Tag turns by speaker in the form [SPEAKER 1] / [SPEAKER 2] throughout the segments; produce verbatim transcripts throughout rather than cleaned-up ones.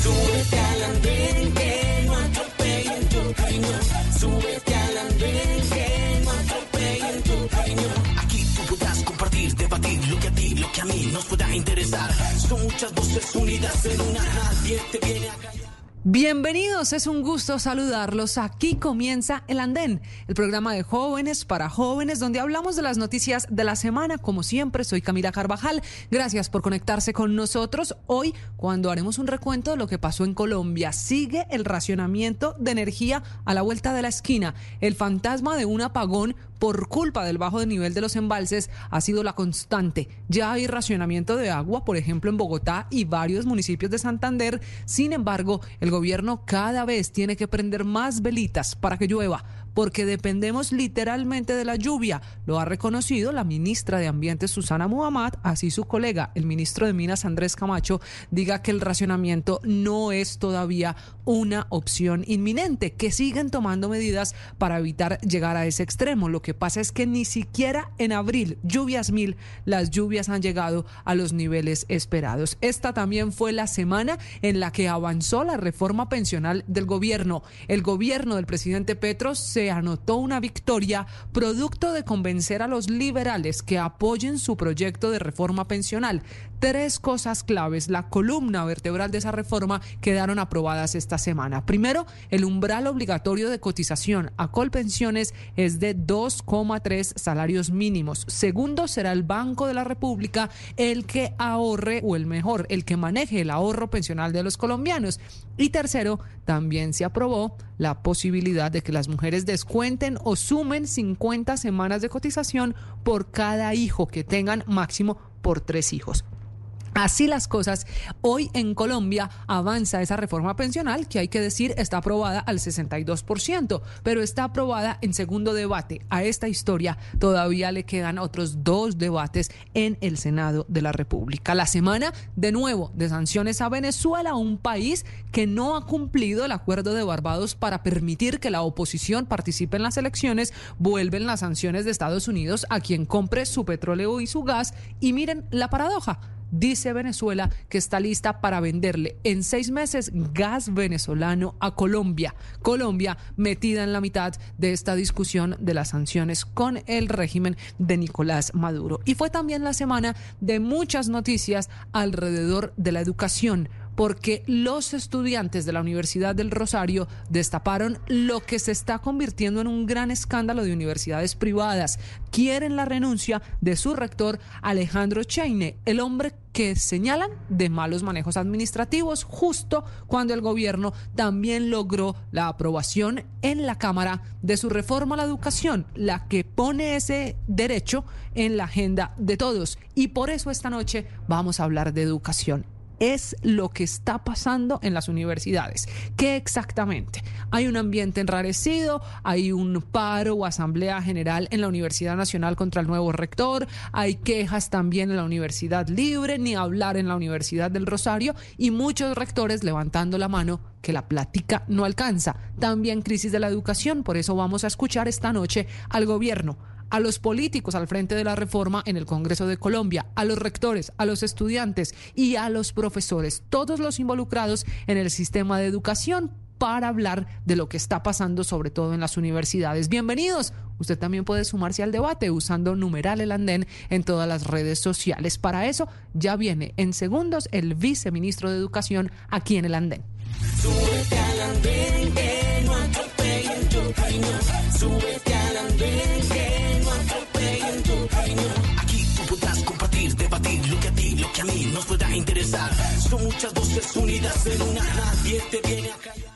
[SPEAKER 1] Súbete al andén que no atropellen tu reino. Súbete al andén que no atropellen tu reino. Aquí tú podrás compartir, debatir lo que a ti, lo que a mí nos pueda interesar. Son muchas voces unidas en una, nadie te viene a callar.
[SPEAKER 2] Bienvenidos, es un gusto saludarlos. Aquí comienza El Andén, el programa de jóvenes para jóvenes, donde hablamos de las noticias de la semana. Como siempre, soy Camila Carvajal. Gracias por conectarse con nosotros hoy, cuando haremos un recuento de lo que pasó en Colombia. Sigue el racionamiento de energía a la vuelta de la esquina. El fantasma de un apagón por culpa del bajo nivel de los embalses ha sido la constante. Ya hay racionamiento de agua, por ejemplo, en Bogotá y varios municipios de Santander. Sin embargo, el gobierno cada vez tiene que prender más velitas para que llueva, porque dependemos literalmente de la lluvia. Lo ha reconocido la ministra de Ambiente, Susana Muhammad, así su colega, el ministro de Minas, Andrés Camacho, diga que el racionamiento no es todavía una opción inminente, que siguen tomando medidas para evitar llegar a ese extremo. Lo que pasa es que ni siquiera en abril, lluvias mil, las lluvias han llegado a los niveles esperados. Esta también fue la semana en la que avanzó la reforma pensional del gobierno. El gobierno del presidente Petro se anotó una victoria producto de convencer a los liberales que apoyen su proyecto de reforma pensional. Tres cosas claves, la columna vertebral de esa reforma, quedaron aprobadas esta semana. Primero, el umbral obligatorio de cotización a Colpensiones es de dos coma tres salarios mínimos. Segundo, será el Banco de la República el que ahorre, o el mejor, el que maneje el ahorro pensional de los colombianos. Y tercero, también se aprobó la posibilidad de que las mujeres descuenten o sumen cincuenta semanas de cotización por cada hijo que tengan, máximo por tres hijos. Así las cosas, hoy en Colombia avanza esa reforma pensional que, hay que decir, está aprobada al sesenta y dos por ciento, pero está aprobada en segundo debate. A esta historia todavía le quedan otros dos debates en el Senado de la República. La semana, de nuevo, de sanciones a Venezuela, un país que no ha cumplido el acuerdo de Barbados para permitir que la oposición participe en las elecciones. Vuelven las sanciones de Estados Unidos a quien compre su petróleo y su gas. Y miren la paradoja. Dice Venezuela que está lista para venderle en seis meses gas venezolano a Colombia. Colombia metida en la mitad de esta discusión de las sanciones con el régimen de Nicolás Maduro. Y fue también la semana de muchas noticias alrededor de la educación, porque los estudiantes de la Universidad del Rosario destaparon lo que se está convirtiendo en un gran escándalo de universidades privadas. Quieren la renuncia de su rector, Alejandro Cheine, el hombre que señalan de malos manejos administrativos, justo cuando el gobierno también logró la aprobación en la Cámara de su reforma a la educación, la que pone ese derecho en la agenda de todos. Y por eso esta noche vamos a hablar de educación. Es lo que está pasando en las universidades. ¿Qué exactamente? Hay un ambiente enrarecido, hay un paro o asamblea general en la Universidad Nacional contra el nuevo rector, hay quejas también en la Universidad Libre, ni hablar en la Universidad del Rosario, y muchos rectores levantando la mano que la plática no alcanza. También crisis de la educación, por eso vamos a escuchar esta noche al gobierno, a los políticos al frente de la reforma en el Congreso de Colombia, a los rectores, a los estudiantes y a los profesores, todos los involucrados en el sistema de educación, para hablar de lo que está pasando sobre todo en las universidades. Bienvenidos. Usted también puede sumarse al debate usando numeral El Andén en todas las redes sociales. Para eso ya viene en segundos el viceministro de Educación aquí en El Andén.
[SPEAKER 1] Súbete al andén que no atropellen tu reino. Súbete al andén que no atropellen tu reino. Aquí tú podrás compartir, debatir lo que a ti, lo que a mí nos pueda interesar. Son muchas voces unidas en una, nadie te viene a callar.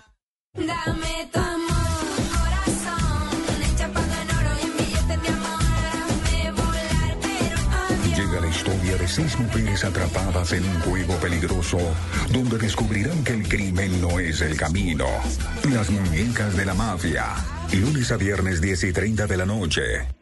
[SPEAKER 3] Dame tu amor, corazón, enchapado en oro y en billetes de amor. Hazme volar, pero avión.
[SPEAKER 4] Llega la historia de seis mujeres atrapadas en un juego peligroso, donde descubrirán que el crimen no es el camino. Las muñecas de la mafia. Lunes a viernes, diez y treinta de la noche.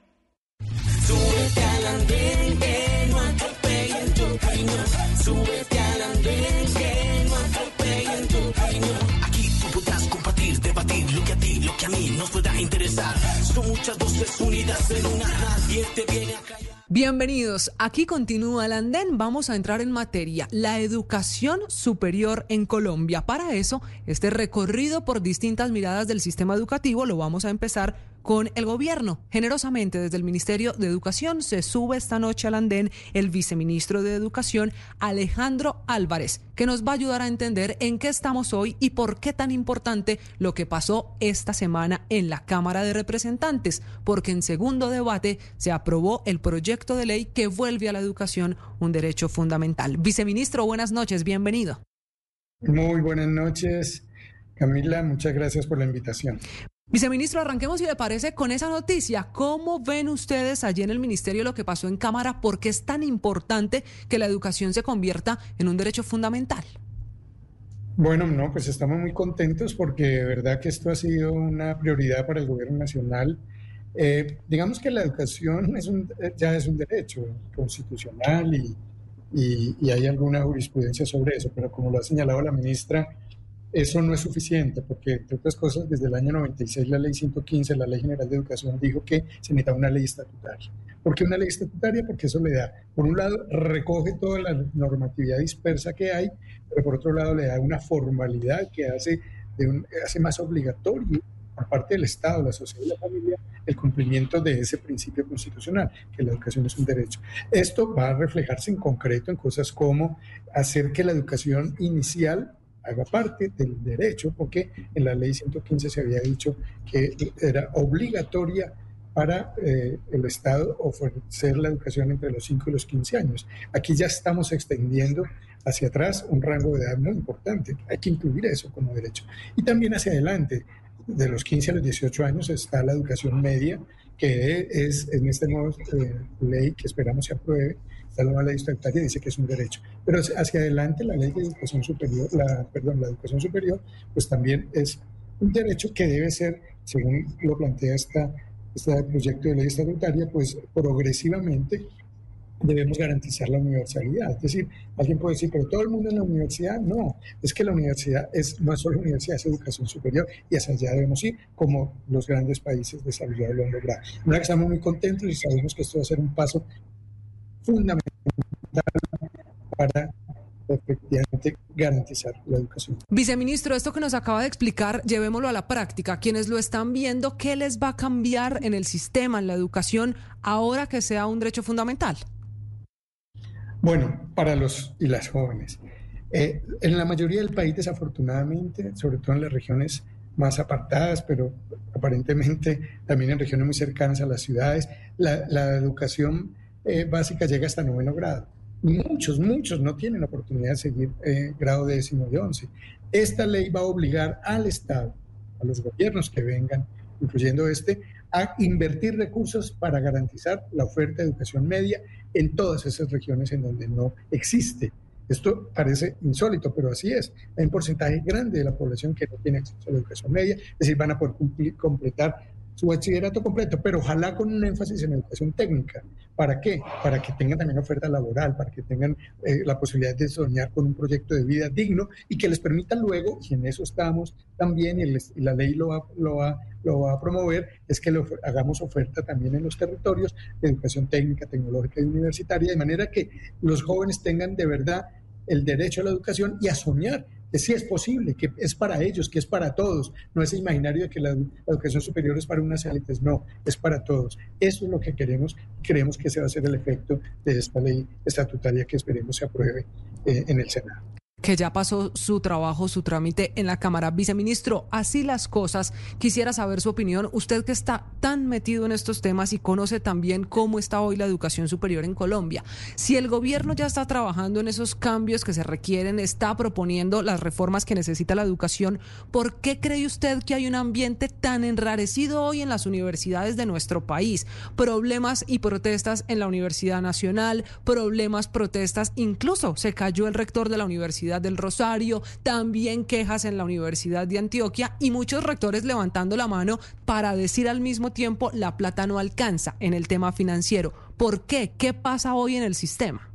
[SPEAKER 1] Súbete al andén que no atropellen tu reino. Súbete al andén que no atropellen tu reino. Aquí tú podrás compartir, debatir lo que a ti, lo que a mí nos pueda interesar. Son muchas voces unidas en una, nadie te viene a callar.
[SPEAKER 2] Bienvenidos, aquí continúa el andén, vamos a entrar en materia, la educación superior en Colombia. Para eso, este recorrido por distintas miradas del sistema educativo lo vamos a empezar con el gobierno. Generosamente desde el Ministerio de Educación se sube esta noche al andén el viceministro de Educación, Alejandro Álvarez, que nos va a ayudar a entender en qué estamos hoy y por qué tan importante lo que pasó esta semana en la Cámara de Representantes, porque en segundo debate se aprobó el proyecto de ley que vuelve a la educación un derecho fundamental. Viceministro, buenas noches, bienvenido.
[SPEAKER 5] Muy buenas noches, Camila, muchas gracias por la invitación.
[SPEAKER 2] Viceministro, arranquemos, si le parece, con esa noticia. ¿Cómo ven ustedes allí en el Ministerio lo que pasó en Cámara? ¿Por qué es tan importante que la educación se convierta en un derecho fundamental?
[SPEAKER 5] Bueno, no, pues estamos muy contentos porque de verdad que esto ha sido una prioridad para el gobierno nacional. Eh, digamos que la educación es un, ya es un derecho constitucional y, y, y hay alguna jurisprudencia sobre eso, pero como lo ha señalado la ministra, eso no es suficiente, porque, entre otras cosas, desde el año noventa y seis la ley ciento quince, la Ley General de Educación, dijo que se necesitaba una ley estatutaria. ¿Por qué una ley estatutaria? Porque eso le da, por un lado, recoge toda la normatividad dispersa que hay, pero por otro lado le da una formalidad que hace, de un, hace más obligatorio por parte del Estado, la sociedad y la familia, el cumplimiento de ese principio constitucional, que la educación es un derecho. Esto va a reflejarse en concreto en cosas como hacer que la educación inicial haga parte del derecho, porque en la ley ciento quince se había dicho que era obligatoria para eh, el Estado ofrecer la educación entre los cinco y los quince años. Aquí ya estamos extendiendo hacia atrás un rango de edad muy importante. Hay que incluir eso como derecho. Y también hacia adelante, de los quince a los dieciocho años, está la educación media, que es en esta nueva eh, ley que esperamos se apruebe. La nueva ley estatutaria dice que es un derecho, pero hacia adelante la ley de educación superior, la, perdón, la educación superior, pues también es un derecho que debe ser, según lo plantea esta, este proyecto de ley estatutaria, pues progresivamente debemos garantizar la universalidad. Es decir, alguien puede decir, pero todo el mundo en la universidad, no, es que la universidad es, no es solo universidad, es educación superior y hacia allá debemos ir, como los grandes países desarrollados lo han logrado. Una que estamos muy contentos y sabemos que esto va a ser un paso fundamental para efectivamente garantizar la educación.
[SPEAKER 2] Viceministro, esto que nos acaba de explicar, llevémoslo a la práctica. Quienes lo están viendo, ¿qué les va a cambiar en el sistema, en la educación, ahora que sea un derecho fundamental?
[SPEAKER 5] Bueno, para los y las jóvenes. Eh, en la mayoría del país, desafortunadamente, sobre todo en las regiones más apartadas, pero aparentemente también en regiones muy cercanas a las ciudades, la, la educación Eh, básica llega hasta noveno grado. Muchos, muchos no tienen la oportunidad de seguir eh, grado décimo y once. Esta ley va a obligar al Estado, a los gobiernos que vengan, incluyendo este, a invertir recursos para garantizar la oferta de educación media en todas esas regiones en donde no existe. Esto parece insólito, pero así es. Hay un porcentaje grande de la población que no tiene acceso a la educación media, es decir, van a poder cumplir, completar su bachillerato completo, pero ojalá con un énfasis en educación técnica. ¿Para qué? Para que tengan también oferta laboral, para que tengan eh, la posibilidad de soñar con un proyecto de vida digno y que les permita luego, y en eso estamos también, y, el, y la ley lo va, lo, va, lo va a promover, es que lo, hagamos oferta también en los territorios de educación técnica, tecnológica y universitaria, de manera que los jóvenes tengan de verdad el derecho a la educación y a soñar, que sí es posible, que es para ellos, que es para todos. No es imaginario de que la, la educación superior es para unas élites, no, es para todos. Eso es lo que queremos, creemos que ese va a ser el efecto de esta ley estatutaria que esperemos se apruebe eh, en el Senado.
[SPEAKER 2] Que ya pasó su trabajo, su trámite en la Cámara. Viceministro, así las cosas, quisiera saber su opinión. Usted que está tan metido en estos temas y conoce también cómo está hoy la educación superior en Colombia. Si el gobierno ya está trabajando en esos cambios que se requieren, está proponiendo las reformas que necesita la educación, ¿por qué cree usted que hay un ambiente tan enrarecido hoy en las universidades de nuestro país? Problemas y protestas en la Universidad Nacional, problemas, protestas, incluso se cayó el rector de la Universidad del Rosario, también quejas en la Universidad de Antioquia y muchos rectores levantando la mano para decir al mismo tiempo la plata no alcanza en el tema financiero. ¿Por qué? ¿Qué pasa hoy en el sistema?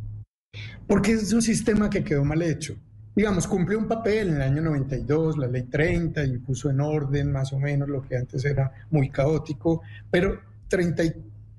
[SPEAKER 5] Porque es un sistema que quedó mal hecho. Digamos, cumplió un papel en el año noventa y dos, la ley treinta, y puso en orden más o menos lo que antes era muy caótico, pero treinta y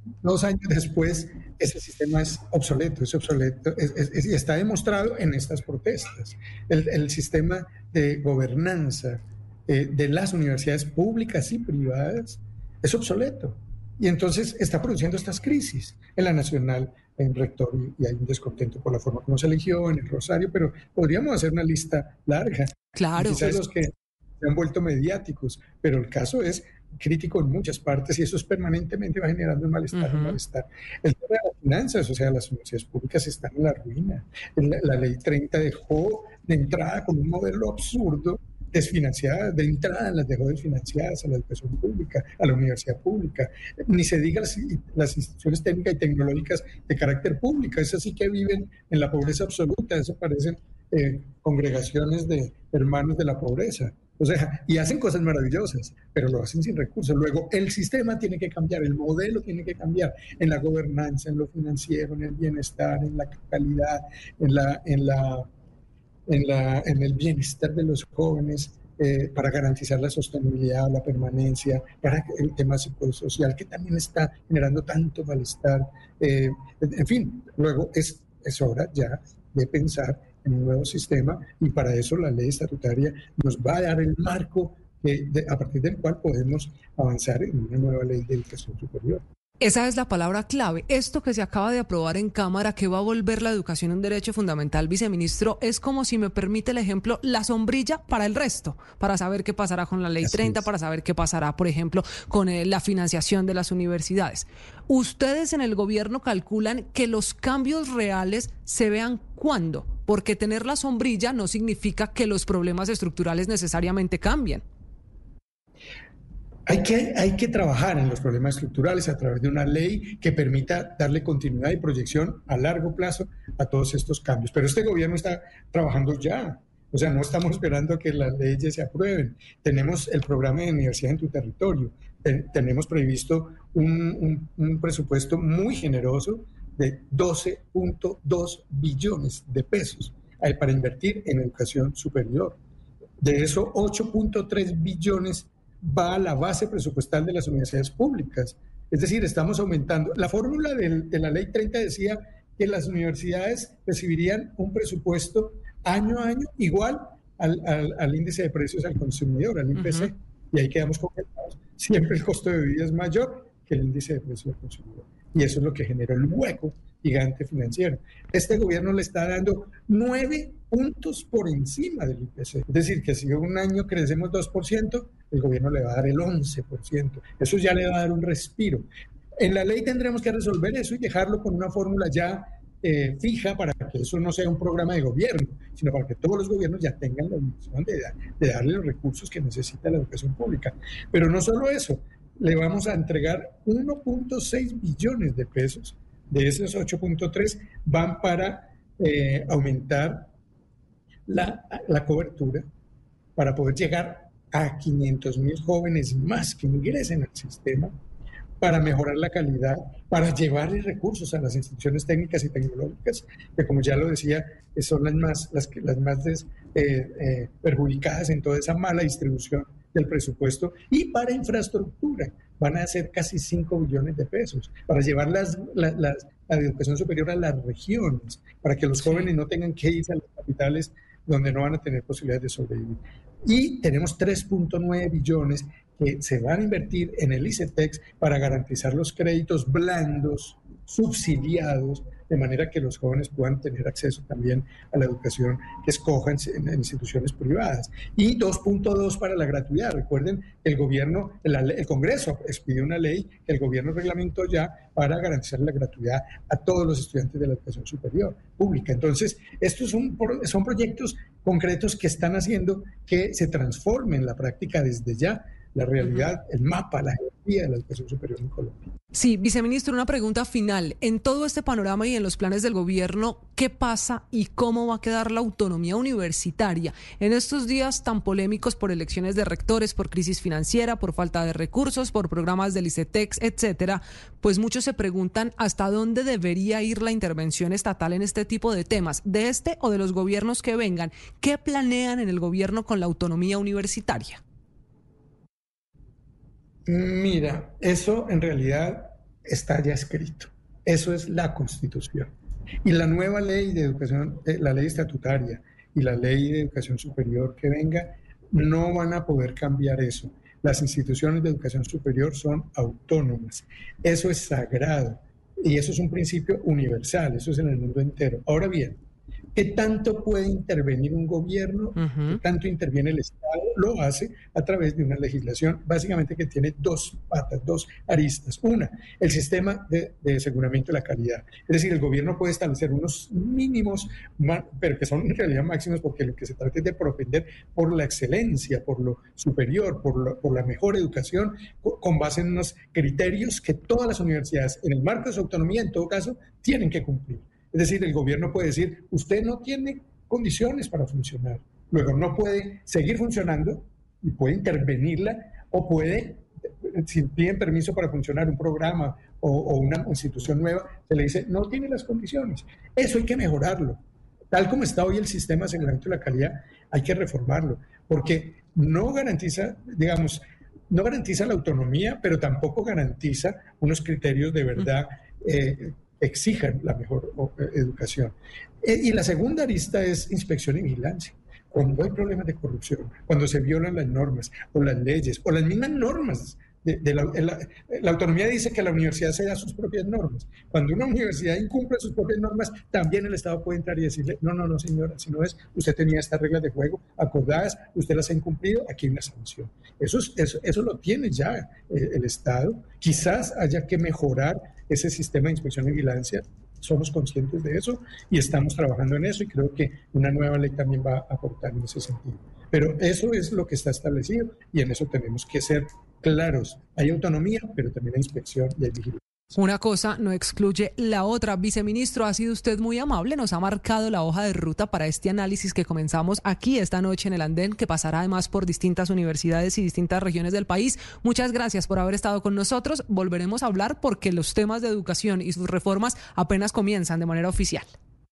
[SPEAKER 5] dos años después, ese sistema es obsoleto, es obsoleto, es, es, es, y está demostrado en estas protestas. El, el sistema de gobernanza eh, de las universidades públicas y privadas es obsoleto. Y entonces está produciendo estas crisis. En la Nacional hay un rector y, y hay un descontento por la forma como se eligió, en el Rosario, pero podríamos hacer una lista larga.
[SPEAKER 2] Claro.
[SPEAKER 5] Y quizás los que se han vuelto mediáticos, pero el caso es crítico en muchas partes y eso es permanentemente va generando un malestar, uh-huh. un malestar. El tema de las finanzas, o sea, las universidades públicas están en la ruina. La, la ley treinta dejó de entrada con un modelo absurdo desfinanciadas, de entrada las dejó desfinanciadas a la educación pública, a la universidad pública, ni se diga las, las instituciones técnicas y tecnológicas de carácter público, esas sí que viven en la pobreza absoluta, eso parecen eh, congregaciones de hermanos de la pobreza, o sea, y hacen cosas maravillosas, pero lo hacen sin recursos. Luego, el sistema tiene que cambiar, el modelo tiene que cambiar en la gobernanza, en lo financiero, en el bienestar, en la calidad, en la... En la En, la, en el bienestar de los jóvenes, eh, para garantizar la sostenibilidad, la permanencia, para el tema psicosocial que también está generando tanto malestar. Eh, en fin, luego es, es hora ya de pensar en un nuevo sistema y para eso la ley estatutaria nos va a dar el marco que, de, a partir del cual podemos avanzar en una nueva ley de educación superior.
[SPEAKER 2] Esa es la palabra clave. Esto que se acaba de aprobar en Cámara, que va a volver la educación un derecho fundamental, viceministro, es como, si me permite el ejemplo, la sombrilla para el resto, para saber qué pasará con la ley Así treinta, es. Para saber qué pasará, por ejemplo, con eh, la financiación de las universidades. ¿Ustedes en el gobierno calculan que los cambios reales se vean cuándo? Porque tener la sombrilla no significa que los problemas estructurales necesariamente cambien.
[SPEAKER 5] Hay que, hay que trabajar en los problemas estructurales a través de una ley que permita darle continuidad y proyección a largo plazo a todos estos cambios. Pero este gobierno está trabajando ya. O sea, no estamos esperando a que las leyes se aprueben. Tenemos el programa de Universidad en tu Territorio. Ten, tenemos previsto un, un, un presupuesto muy generoso de doce punto dos billones de pesos para invertir en educación superior. De eso, ocho punto tres billones va a la base presupuestal de las universidades públicas. Es decir, estamos aumentando. La fórmula de, de la ley treinta decía que las universidades recibirían un presupuesto año a año igual al, al, al índice de precios al consumidor, al I P C, uh-huh. y ahí quedamos congelados. Siempre el costo de vida es mayor que el índice de precios al consumidor. Y eso es lo que generó el hueco gigante financiero. Este gobierno le está dando nueve puntos por encima del I P C. Es decir, que si un año crecemos dos por ciento, el gobierno le va a dar el once por ciento. Eso ya le va a dar un respiro. En la ley tendremos que resolver eso y dejarlo con una fórmula ya eh, fija para que eso no sea un programa de gobierno, sino para que todos los gobiernos ya tengan la obligación de, de darle los recursos que necesita la educación pública. Pero no solo eso, le vamos a entregar uno punto seis billones de pesos. De esos ocho punto tres van para eh, aumentar la, la cobertura, para poder llegar a quinientos mil jóvenes más que ingresen al sistema, para mejorar la calidad, para llevarle recursos a las instituciones técnicas y tecnológicas, que como ya lo decía, son las más, las, las más des, eh, eh, perjudicadas en toda esa mala distribución del presupuesto, y para infraestructura. Van a ser casi cinco billones de pesos para llevar las, las, las, la educación superior a las regiones, para que los jóvenes no tengan que irse a las capitales donde no van a tener posibilidades de sobrevivir. Y tenemos tres punto nueve billones que se van a invertir en el ICETEX para garantizar los créditos blandos, subsidiados, de manera que los jóvenes puedan tener acceso también a la educación que escojan en, en instituciones privadas. Y dos punto dos para la gratuidad. Recuerden que el gobierno, el, el Congreso expidió una ley que el gobierno reglamentó ya para garantizar la gratuidad a todos los estudiantes de la educación superior pública. Entonces, estos son, son proyectos concretos que están haciendo que se transforme en la práctica desde ya la realidad, el mapa, la geografía de la educación superior en Colombia.
[SPEAKER 2] Sí, viceministro, una pregunta final. En todo este panorama y en los planes del gobierno, ¿qué pasa y cómo va a quedar la autonomía universitaria en estos días tan polémicos por elecciones de rectores, por crisis financiera, por falta de recursos, por programas del ICETEX, etcétera? Pues muchos se preguntan hasta dónde debería ir la intervención estatal en este tipo de temas, de este o de los gobiernos que vengan. ¿Qué planean en el gobierno con la autonomía universitaria?
[SPEAKER 5] Mira, eso en realidad está ya escrito. Eso es la Constitución. Y la nueva ley de educación, eh, la ley estatutaria y la ley de educación superior que venga, no van a poder cambiar eso. Las instituciones de educación superior son autónomas. Eso es sagrado y eso es un principio universal, eso es en el mundo entero. Ahora bien, ¿qué tanto puede intervenir un gobierno?
[SPEAKER 2] Uh-huh.
[SPEAKER 5] ¿Qué tanto interviene el Estado? Lo hace a través de una legislación básicamente que tiene dos patas, dos aristas. Una, el sistema de, de aseguramiento de la calidad. Es decir, el gobierno puede establecer unos mínimos, pero que son en realidad máximos, porque lo que se trata es de propender por la excelencia, por lo superior, por, lo, por la mejor educación, con base en unos criterios que todas las universidades, en el marco de su autonomía, en todo caso, tienen que cumplir. Es decir, el gobierno puede decir, usted no tiene condiciones para funcionar. Luego no puede seguir funcionando y puede intervenirla o puede, si piden permiso para funcionar un programa o, o una institución nueva, se le dice, no tiene las condiciones. Eso hay que mejorarlo. Tal como está hoy el sistema de aseguramiento de la calidad, hay que reformarlo, porque no garantiza, digamos, no garantiza la autonomía, pero tampoco garantiza unos criterios de verdad eh, exijan la mejor educación. Y la segunda arista es inspección y vigilancia. Cuando hay problemas de corrupción, cuando se violan las normas o las leyes o las mismas normas, de, de la, la, la autonomía dice que la universidad se da sus propias normas. Cuando una universidad incumple sus propias normas, también el Estado puede entrar y decirle, no, no, no señora, si no es, usted tenía estas reglas de juego acordadas, usted las ha incumplido, aquí hay una sanción. Eso, es, eso, eso lo tiene ya el, el Estado. Quizás haya que mejorar ese sistema de inspección y vigilancia, somos conscientes de eso y estamos trabajando en eso y creo que una nueva ley también va a aportar en ese sentido. Pero eso es lo que está establecido y en eso tenemos que ser claros. Hay autonomía, pero también hay inspección y hay vigilancia.
[SPEAKER 2] Una cosa no excluye la otra. Viceministro, ha sido usted muy amable, nos ha marcado la hoja de ruta para este análisis que comenzamos aquí esta noche en el Andén, que pasará además por distintas universidades y distintas regiones del país. Muchas gracias por haber estado con nosotros. Volveremos a hablar porque los temas de educación y sus reformas apenas comienzan de manera oficial.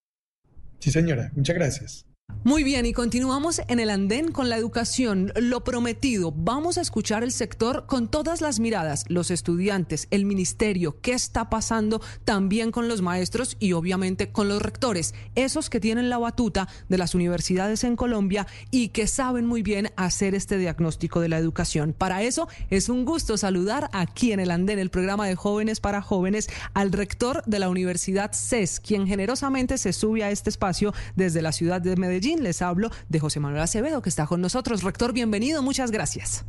[SPEAKER 5] Sí, señora. Muchas gracias.
[SPEAKER 2] Muy bien, y continuamos en el Andén con la educación. Lo prometido, vamos a escuchar el sector con todas las miradas, los estudiantes, el ministerio, qué está pasando también con los maestros y obviamente con los rectores, esos que tienen la batuta de las universidades en Colombia y que saben muy bien hacer este diagnóstico de la educación. Para eso es un gusto saludar aquí en el Andén, el programa de Jóvenes para Jóvenes, al rector de la Universidad C E S, quien generosamente se sube a este espacio desde la ciudad de Medellín. Les hablo de José Manuel Acevedo, que está con nosotros. Rector, bienvenido, muchas gracias.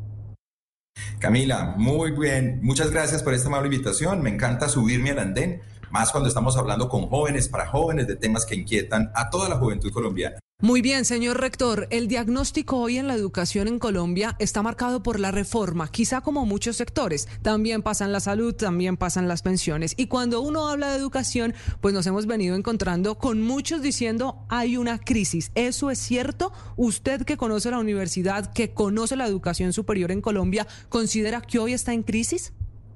[SPEAKER 6] Camila, muy bien, muchas gracias por esta amable invitación. Me encanta subirme al andén, más cuando estamos hablando con jóvenes para jóvenes de temas que inquietan a toda la juventud colombiana.
[SPEAKER 2] Muy bien, señor rector. El diagnóstico hoy en la educación en Colombia está marcado por la reforma, quizá como muchos sectores. También pasan la salud, también pasan las pensiones. Y cuando uno habla de educación, pues nos hemos venido encontrando con muchos diciendo hay una crisis. ¿Eso es cierto? Usted que conoce la universidad, que conoce la educación superior en Colombia, ¿considera que hoy está en crisis?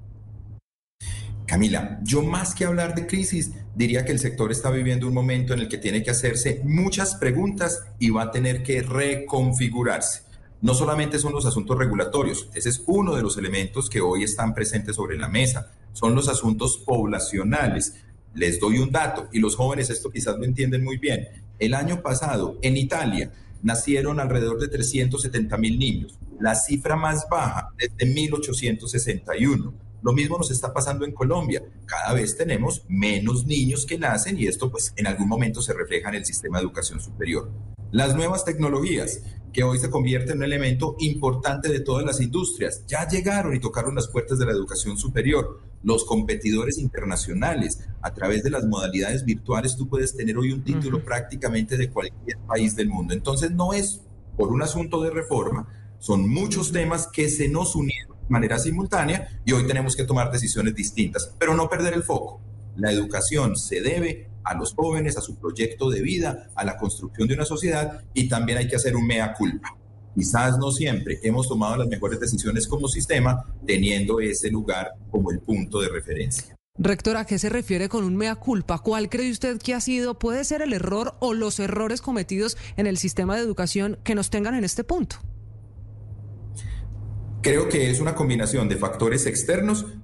[SPEAKER 6] Camila, yo más que hablar de crisis, diría que el sector está viviendo un momento en el que tiene que hacerse muchas preguntas y va a tener que reconfigurarse. No solamente son los asuntos regulatorios, ese es uno de los elementos que hoy están presentes sobre la mesa, son los asuntos poblacionales. Les doy un dato, y los jóvenes esto quizás lo entienden muy bien. El año pasado, en Italia, nacieron alrededor de trescientos setenta mil niños, la cifra más baja desde mil ochocientos sesenta y uno. Lo mismo nos está pasando en Colombia. Cada vez tenemos menos niños que nacen y esto pues en algún momento se refleja en el sistema de educación superior. Las nuevas tecnologías, que hoy se convierten en un elemento importante de todas las industrias, ya llegaron y tocaron las puertas de la educación superior. Los competidores internacionales, a través de las modalidades virtuales, tú puedes tener hoy un título uh-huh. prácticamente de cualquier país del mundo. Entonces no es por un asunto de reforma, son muchos temas que se nos unieron de manera simultánea y hoy tenemos que tomar decisiones distintas, pero no perder el foco. La educación se debe a los jóvenes, a su proyecto de vida, a la construcción de una sociedad y también hay que hacer un mea culpa. Quizás no siempre hemos tomado las mejores decisiones como sistema teniendo ese lugar como el punto de referencia.
[SPEAKER 2] Rector, ¿a qué se refiere con un mea culpa? ¿Cuál cree usted que ha sido, puede ser el error o los errores cometidos en el sistema de educación que nos tengan en este punto?
[SPEAKER 6] Creo que es una combinación de factores externos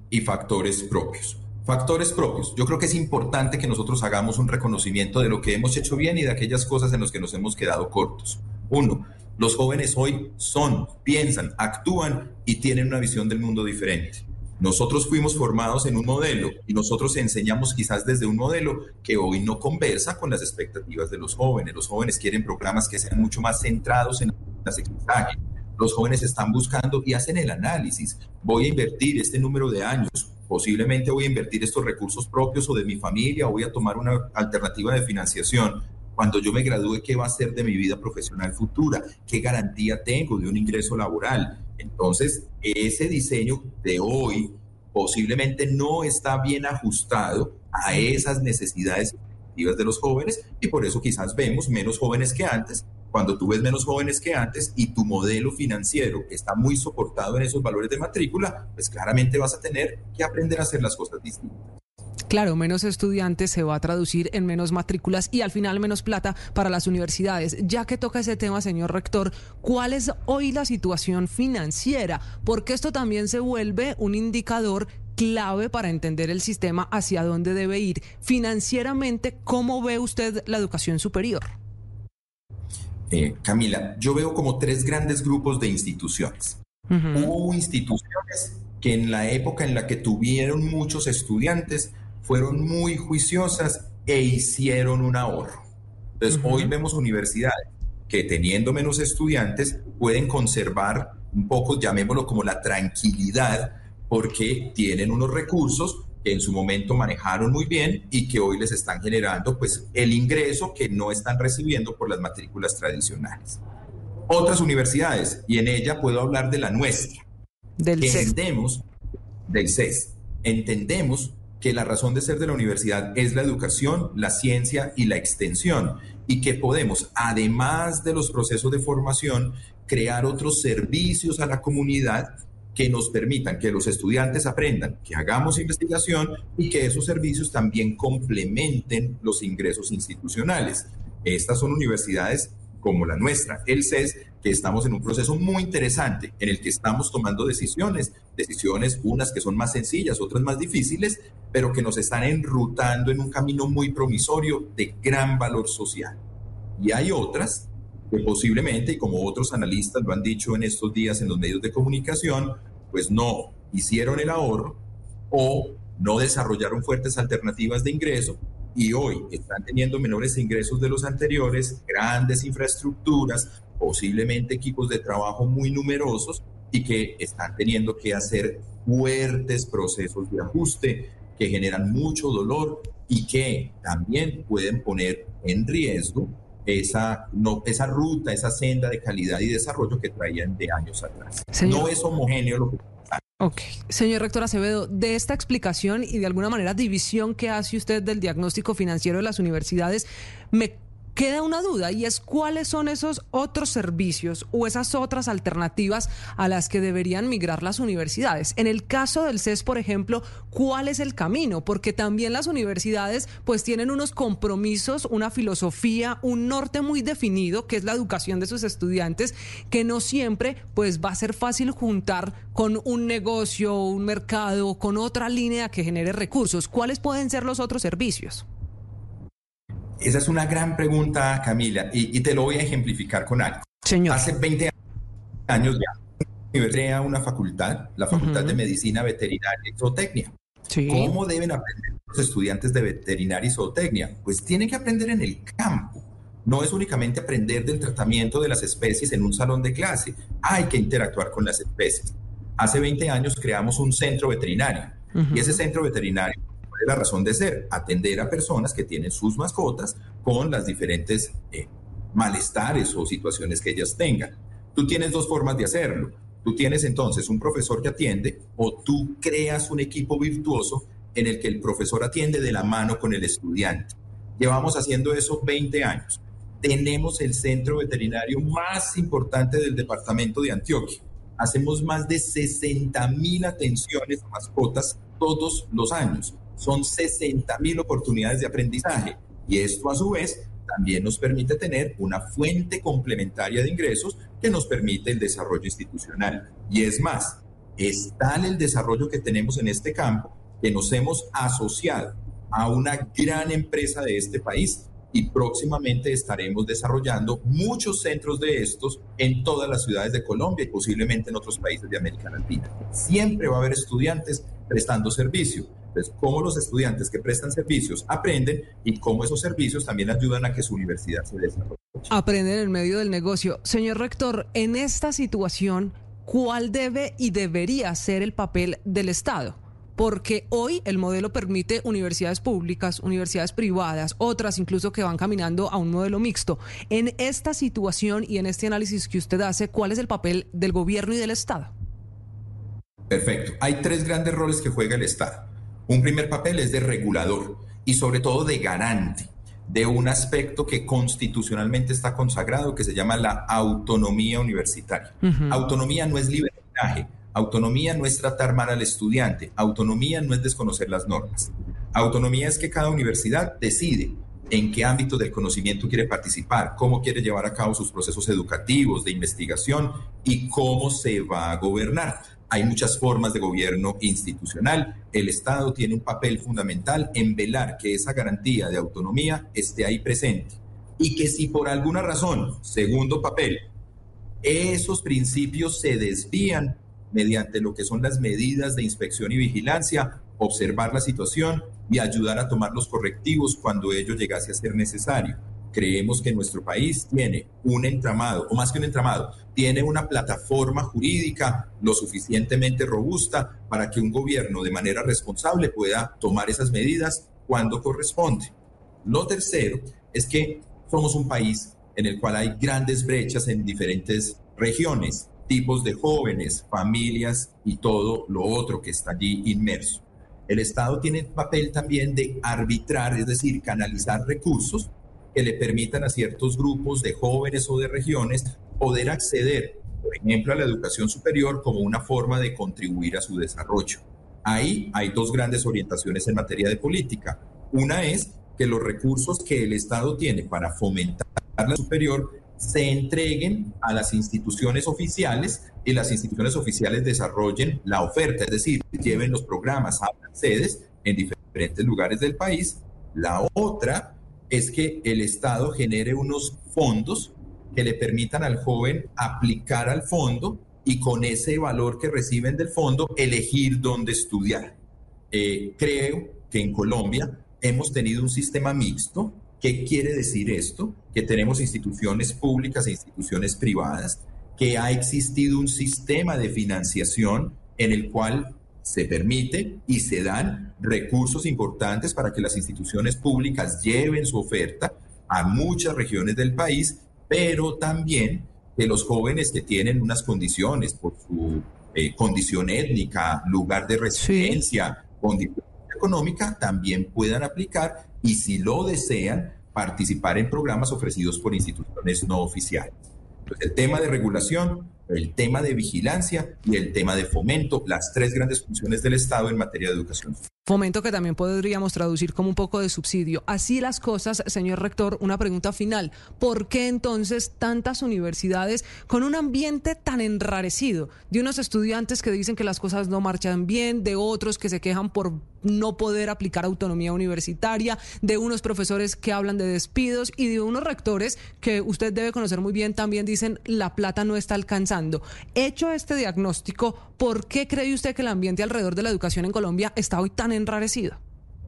[SPEAKER 6] y factores propios. Factores propios. Yo creo que es importante que nosotros hagamos un reconocimiento de lo que hemos hecho bien y de aquellas cosas en las que nos hemos quedado cortos. Uno, los jóvenes hoy son, piensan, actúan y tienen una visión del mundo diferente. Nosotros fuimos formados en un modelo y nosotros enseñamos quizás desde un modelo que hoy no conversa con las expectativas de los jóvenes. Los jóvenes quieren programas que sean mucho más centrados en las aprendizaje. Los jóvenes están buscando y hacen el análisis. Voy a invertir este número de años, posiblemente voy a invertir estos recursos propios o de mi familia o voy a tomar una alternativa de financiación. Cuando yo me gradúe, ¿qué va a ser de mi vida profesional futura? ¿Qué garantía tengo de un ingreso laboral? Entonces, ese diseño de hoy posiblemente no está bien ajustado a esas necesidades de los jóvenes y por eso quizás vemos menos jóvenes que antes. Cuando tú ves menos jóvenes que antes y tu modelo financiero está muy soportado en esos valores de matrícula, pues claramente vas a tener que aprender a hacer las cosas distintas.
[SPEAKER 2] Claro, menos estudiantes se va a traducir en menos matrículas y al final menos plata para las universidades. Ya que toca ese tema, señor rector, ¿cuál es hoy la situación financiera? Porque esto también se vuelve un indicador clave para entender el sistema hacia dónde debe ir. Financieramente, ¿cómo ve usted la educación superior?
[SPEAKER 6] Eh, Camila, yo veo como tres grandes grupos de instituciones. Uh-huh. Hubo instituciones que en la época en la que tuvieron muchos estudiantes fueron muy juiciosas e hicieron un ahorro. Entonces, uh-huh. hoy vemos universidades que teniendo menos estudiantes pueden conservar un poco, llamémoslo como la tranquilidad, porque tienen unos recursos que en su momento manejaron muy bien y que hoy les están generando pues el ingreso que no están recibiendo por las matrículas tradicionales. Otras universidades, y en ella puedo hablar de la nuestra,
[SPEAKER 2] del C E S.
[SPEAKER 6] Entendemos, del C E S. Entendemos que la razón de ser de la universidad es la educación, la ciencia y la extensión, y que podemos, además de los procesos de formación, crear otros servicios a la comunidad que nos permitan que los estudiantes aprendan, que hagamos investigación y que esos servicios también complementen los ingresos institucionales. Estas son universidades como la nuestra, el C E S, que estamos en un proceso muy interesante en el que estamos tomando decisiones, decisiones unas que son más sencillas, otras más difíciles, pero que nos están enrutando en un camino muy promisorio de gran valor social. Y hay otras que posiblemente, y como otros analistas lo han dicho en estos días en los medios de comunicación, pues no hicieron el ahorro o no desarrollaron fuertes alternativas de ingreso y hoy están teniendo menores ingresos de los anteriores, grandes infraestructuras, posiblemente equipos de trabajo muy numerosos y que están teniendo que hacer fuertes procesos de ajuste que generan mucho dolor y que también pueden poner en riesgo esa, no, esa ruta, esa senda de calidad y desarrollo que traían de años atrás.
[SPEAKER 2] Señor.
[SPEAKER 6] No es homogéneo lo que pasa.
[SPEAKER 2] Ok. Señor rector Acevedo, de esta explicación y de alguna manera división que hace usted del diagnóstico financiero de las universidades, me queda una duda y es cuáles son esos otros servicios o esas otras alternativas a las que deberían migrar las universidades. En el caso del C E S, por ejemplo, ¿cuál es el camino? Porque también las universidades pues tienen unos compromisos, una filosofía, un norte muy definido, que es la educación de sus estudiantes, que no siempre pues va a ser fácil juntar con un negocio, un mercado, con otra línea que genere recursos. ¿Cuáles pueden ser los otros servicios?
[SPEAKER 6] Esa es una gran pregunta, Camila, y, y te lo voy a ejemplificar con algo.
[SPEAKER 2] Señor.
[SPEAKER 6] Hace veinte años ya crea una facultad, la Facultad uh-huh. de Medicina Veterinaria y Zootecnia.
[SPEAKER 2] Sí.
[SPEAKER 6] ¿Cómo deben aprender los estudiantes de veterinaria y zootecnia? Pues tienen que aprender en el campo. No es únicamente aprender del tratamiento de las especies en un salón de clase. Hay que interactuar con las especies. Hace veinte años creamos un centro veterinario uh-huh. y ese centro veterinario es la razón de ser, atender a personas que tienen sus mascotas con las diferentes eh, malestares o situaciones que ellas tengan. Tú tienes dos formas de hacerlo. Tú tienes entonces un profesor que atiende o tú creas un equipo virtuoso en el que el profesor atiende de la mano con el estudiante. Llevamos haciendo eso veinte años. Tenemos el centro veterinario más importante del departamento de Antioquia. Hacemos más de sesenta mil atenciones a mascotas todos los años. Son sesenta mil oportunidades de aprendizaje y esto a su vez también nos permite tener una fuente complementaria de ingresos que nos permite el desarrollo institucional. Y es más, Es tal el desarrollo que tenemos en este campo que nos hemos asociado a una gran empresa de este país y próximamente estaremos desarrollando muchos centros de estos en todas las ciudades de Colombia y posiblemente en otros países de América Latina. Siempre va a haber estudiantes prestando servicio. Entonces, cómo los estudiantes que prestan servicios aprenden y cómo esos servicios también ayudan a que su universidad se desarrolle.
[SPEAKER 2] Aprenden en medio del negocio. Señor rector, en esta situación, ¿cuál debe y debería ser el papel del Estado? Porque hoy el modelo permite universidades públicas, universidades privadas, otras incluso que van caminando a un modelo mixto. En esta situación y en este análisis que usted hace, ¿cuál es el papel del gobierno y del Estado?
[SPEAKER 6] Perfecto. Hay tres grandes roles que juega el Estado. Un primer papel es de regulador y sobre todo de garante de un aspecto que constitucionalmente está consagrado, que se llama la autonomía universitaria. Uh-huh. Autonomía no es libertinaje. Autonomía no es tratar mal al estudiante, autonomía no es desconocer las normas. Autonomía es que cada universidad decide en qué ámbito del conocimiento quiere participar, cómo quiere llevar a cabo sus procesos educativos, de investigación y cómo se va a gobernar. Hay muchas formas de gobierno institucional. El Estado tiene un papel fundamental en velar que esa garantía de autonomía esté ahí presente y que si por alguna razón, segundo papel, esos principios se desvían, mediante lo que son las medidas de inspección y vigilancia, observar la situación y ayudar a tomar los correctivos cuando ello llegase a ser necesario. Creemos que nuestro país tiene un entramado, o más que un entramado, tiene una plataforma jurídica lo suficientemente robusta para que un gobierno de manera responsable pueda tomar esas medidas cuando corresponde. Lo tercero es que somos un país en el cual hay grandes brechas en diferentes regiones, tipos de jóvenes, familias y todo lo otro que está allí inmerso. El Estado tiene el papel también de arbitrar, es decir, canalizar recursos que le permitan a ciertos grupos de jóvenes o de regiones poder acceder, por ejemplo, a la educación superior como una forma de contribuir a su desarrollo. Ahí hay dos grandes orientaciones en materia de política. Una es que los recursos que el Estado tiene para fomentar la superior se entreguen a las instituciones oficiales y las instituciones oficiales desarrollen la oferta, es decir, lleven los programas a las sedes en diferentes lugares del país. La otra es que el Estado genere unos fondos que le permitan al joven aplicar al fondo y con ese valor que reciben del fondo elegir dónde estudiar. Eh, creo que en Colombia hemos tenido un sistema mixto. ¿Qué quiere decir esto? Que tenemos instituciones públicas e instituciones privadas, que ha existido un sistema de financiación en el cual se permite y se dan recursos importantes para que las instituciones públicas lleven su oferta a muchas regiones del país, pero también que los jóvenes que tienen unas condiciones por su eh, condición étnica, lugar de residencia, sí, condición económica, también puedan aplicar y si lo desean, participar en programas ofrecidos por instituciones no oficiales. Entonces, el tema de regulación, el tema de vigilancia y el tema de fomento, las tres grandes funciones del Estado en materia de educación.
[SPEAKER 2] Fomento que también podríamos traducir como un poco de subsidio. Así las cosas, señor rector, una pregunta final. ¿Por qué entonces tantas universidades con un ambiente tan enrarecido? De unos estudiantes que dicen que las cosas no marchan bien, de otros que se quejan por no poder aplicar autonomía universitaria, de unos profesores que hablan de despidos y de unos rectores que usted debe conocer muy bien también dicen la plata no está alcanzando. Hecho este diagnóstico, ¿por qué cree usted que el ambiente alrededor de la educación en Colombia está hoy tan enrarecido?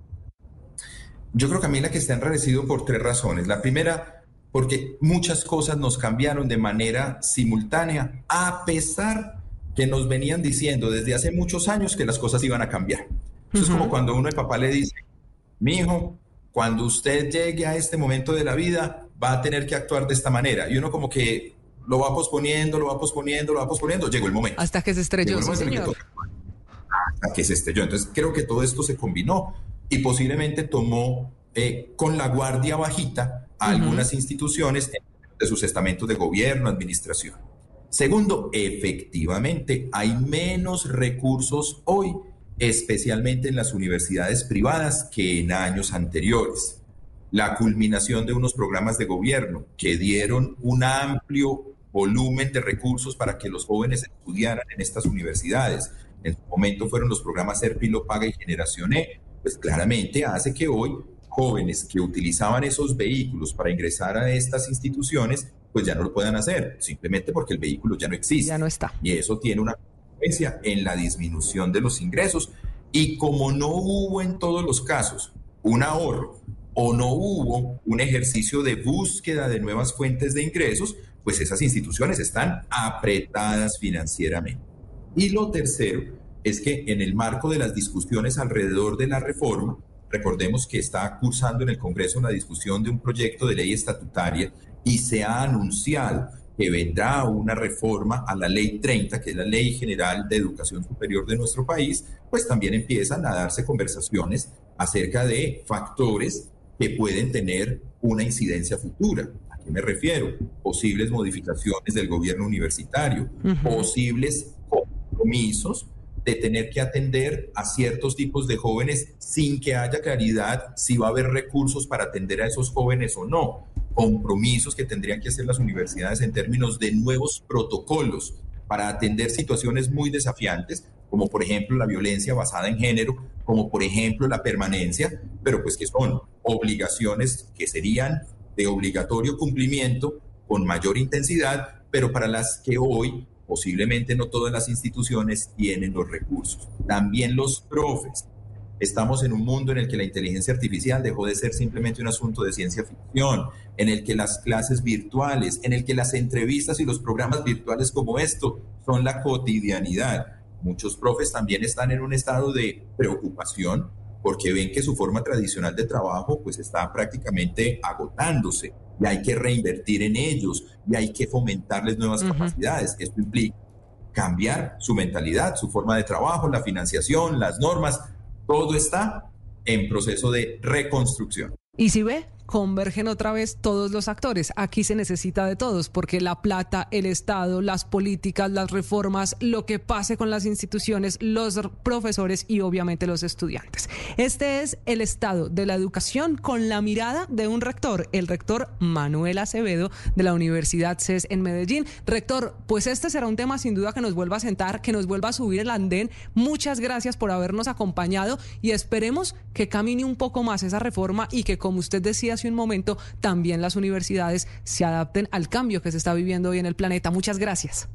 [SPEAKER 6] Yo creo, Camila, que está enrarecido por tres razones. La primera, porque muchas cosas nos cambiaron de manera simultánea, a pesar que nos venían diciendo desde hace muchos años que las cosas iban a cambiar. Eso uh-huh. es como cuando uno de papá le dice, mi hijo, cuando usted llegue a este momento de la vida, va a tener que actuar de esta manera. Y uno como que lo va posponiendo, lo va posponiendo, lo va posponiendo, llegó el momento.
[SPEAKER 2] Hasta que se estrelló, sí, señor.
[SPEAKER 6] Que hasta que se estrelló. Entonces creo que todo esto se combinó y posiblemente tomó eh, con la guardia bajita a uh-huh. algunas instituciones de sus estamentos de gobierno, administración. Segundo, efectivamente hay menos recursos hoy, especialmente en las universidades privadas, que en años anteriores. La culminación de unos programas de gobierno que dieron un amplio volumen de recursos para que los jóvenes estudiaran en estas universidades. En su momento fueron los programas Serpilo, Paga y Generación E. Pues claramente hace que hoy jóvenes que utilizaban esos vehículos para ingresar a estas instituciones, pues ya no lo puedan hacer, simplemente porque el vehículo ya no existe.
[SPEAKER 2] Ya no está.
[SPEAKER 6] Y eso tiene una consecuencia en la disminución de los ingresos. Y como no hubo en todos los casos un ahorro o no hubo un ejercicio de búsqueda de nuevas fuentes de ingresos, pues esas instituciones están apretadas financieramente. Y lo tercero es que en el marco de las discusiones alrededor de la reforma, recordemos que está cursando en el Congreso la discusión de un proyecto de ley estatutaria y se ha anunciado que vendrá una reforma a la Ley treinta, que es la Ley General de Educación Superior de nuestro país, pues también empiezan a darse conversaciones acerca de factores que pueden tener una incidencia futura. ¿A qué me refiero? Posibles modificaciones del gobierno universitario, uh-huh. posibles compromisos de tener que atender a ciertos tipos de jóvenes sin que haya claridad si va a haber recursos para atender a esos jóvenes o no. Compromisos que tendrían que hacer las universidades en términos de nuevos protocolos para atender situaciones muy desafiantes, como por ejemplo la violencia basada en género, como por ejemplo la permanencia, pero pues que son obligaciones que serían de obligatorio cumplimiento con mayor intensidad, pero para las que hoy posiblemente no todas las instituciones tienen los recursos. También los profes. Estamos en un mundo en el que la inteligencia artificial dejó de ser simplemente un asunto de ciencia ficción, en el que las clases virtuales, en el que las entrevistas y los programas virtuales como esto son la cotidianidad. Muchos profes también están en un estado de preocupación porque ven que su forma tradicional de trabajo pues está prácticamente agotándose y hay que reinvertir en ellos y hay que fomentarles nuevas uh-huh. capacidades. Esto implica cambiar su mentalidad, su forma de trabajo, la financiación, las normas. Todo está en proceso de reconstrucción.
[SPEAKER 2] Y si ve, convergen otra vez todos los actores. Aquí se necesita de todos, porque la plata, el Estado, las políticas, las reformas, lo que pase con las instituciones, los profesores y obviamente los estudiantes. Este es el estado de la educación con la mirada de un rector, el rector Manuel Acevedo de la Universidad C E S en Medellín. Rector, pues este será un tema sin duda que nos vuelva a sentar, que nos vuelva a subir el andén. Muchas gracias por habernos acompañado y esperemos que camine un poco más esa reforma y que, como usted decía hace un momento, también las universidades se adapten al cambio que se está viviendo hoy en el planeta. Muchas gracias.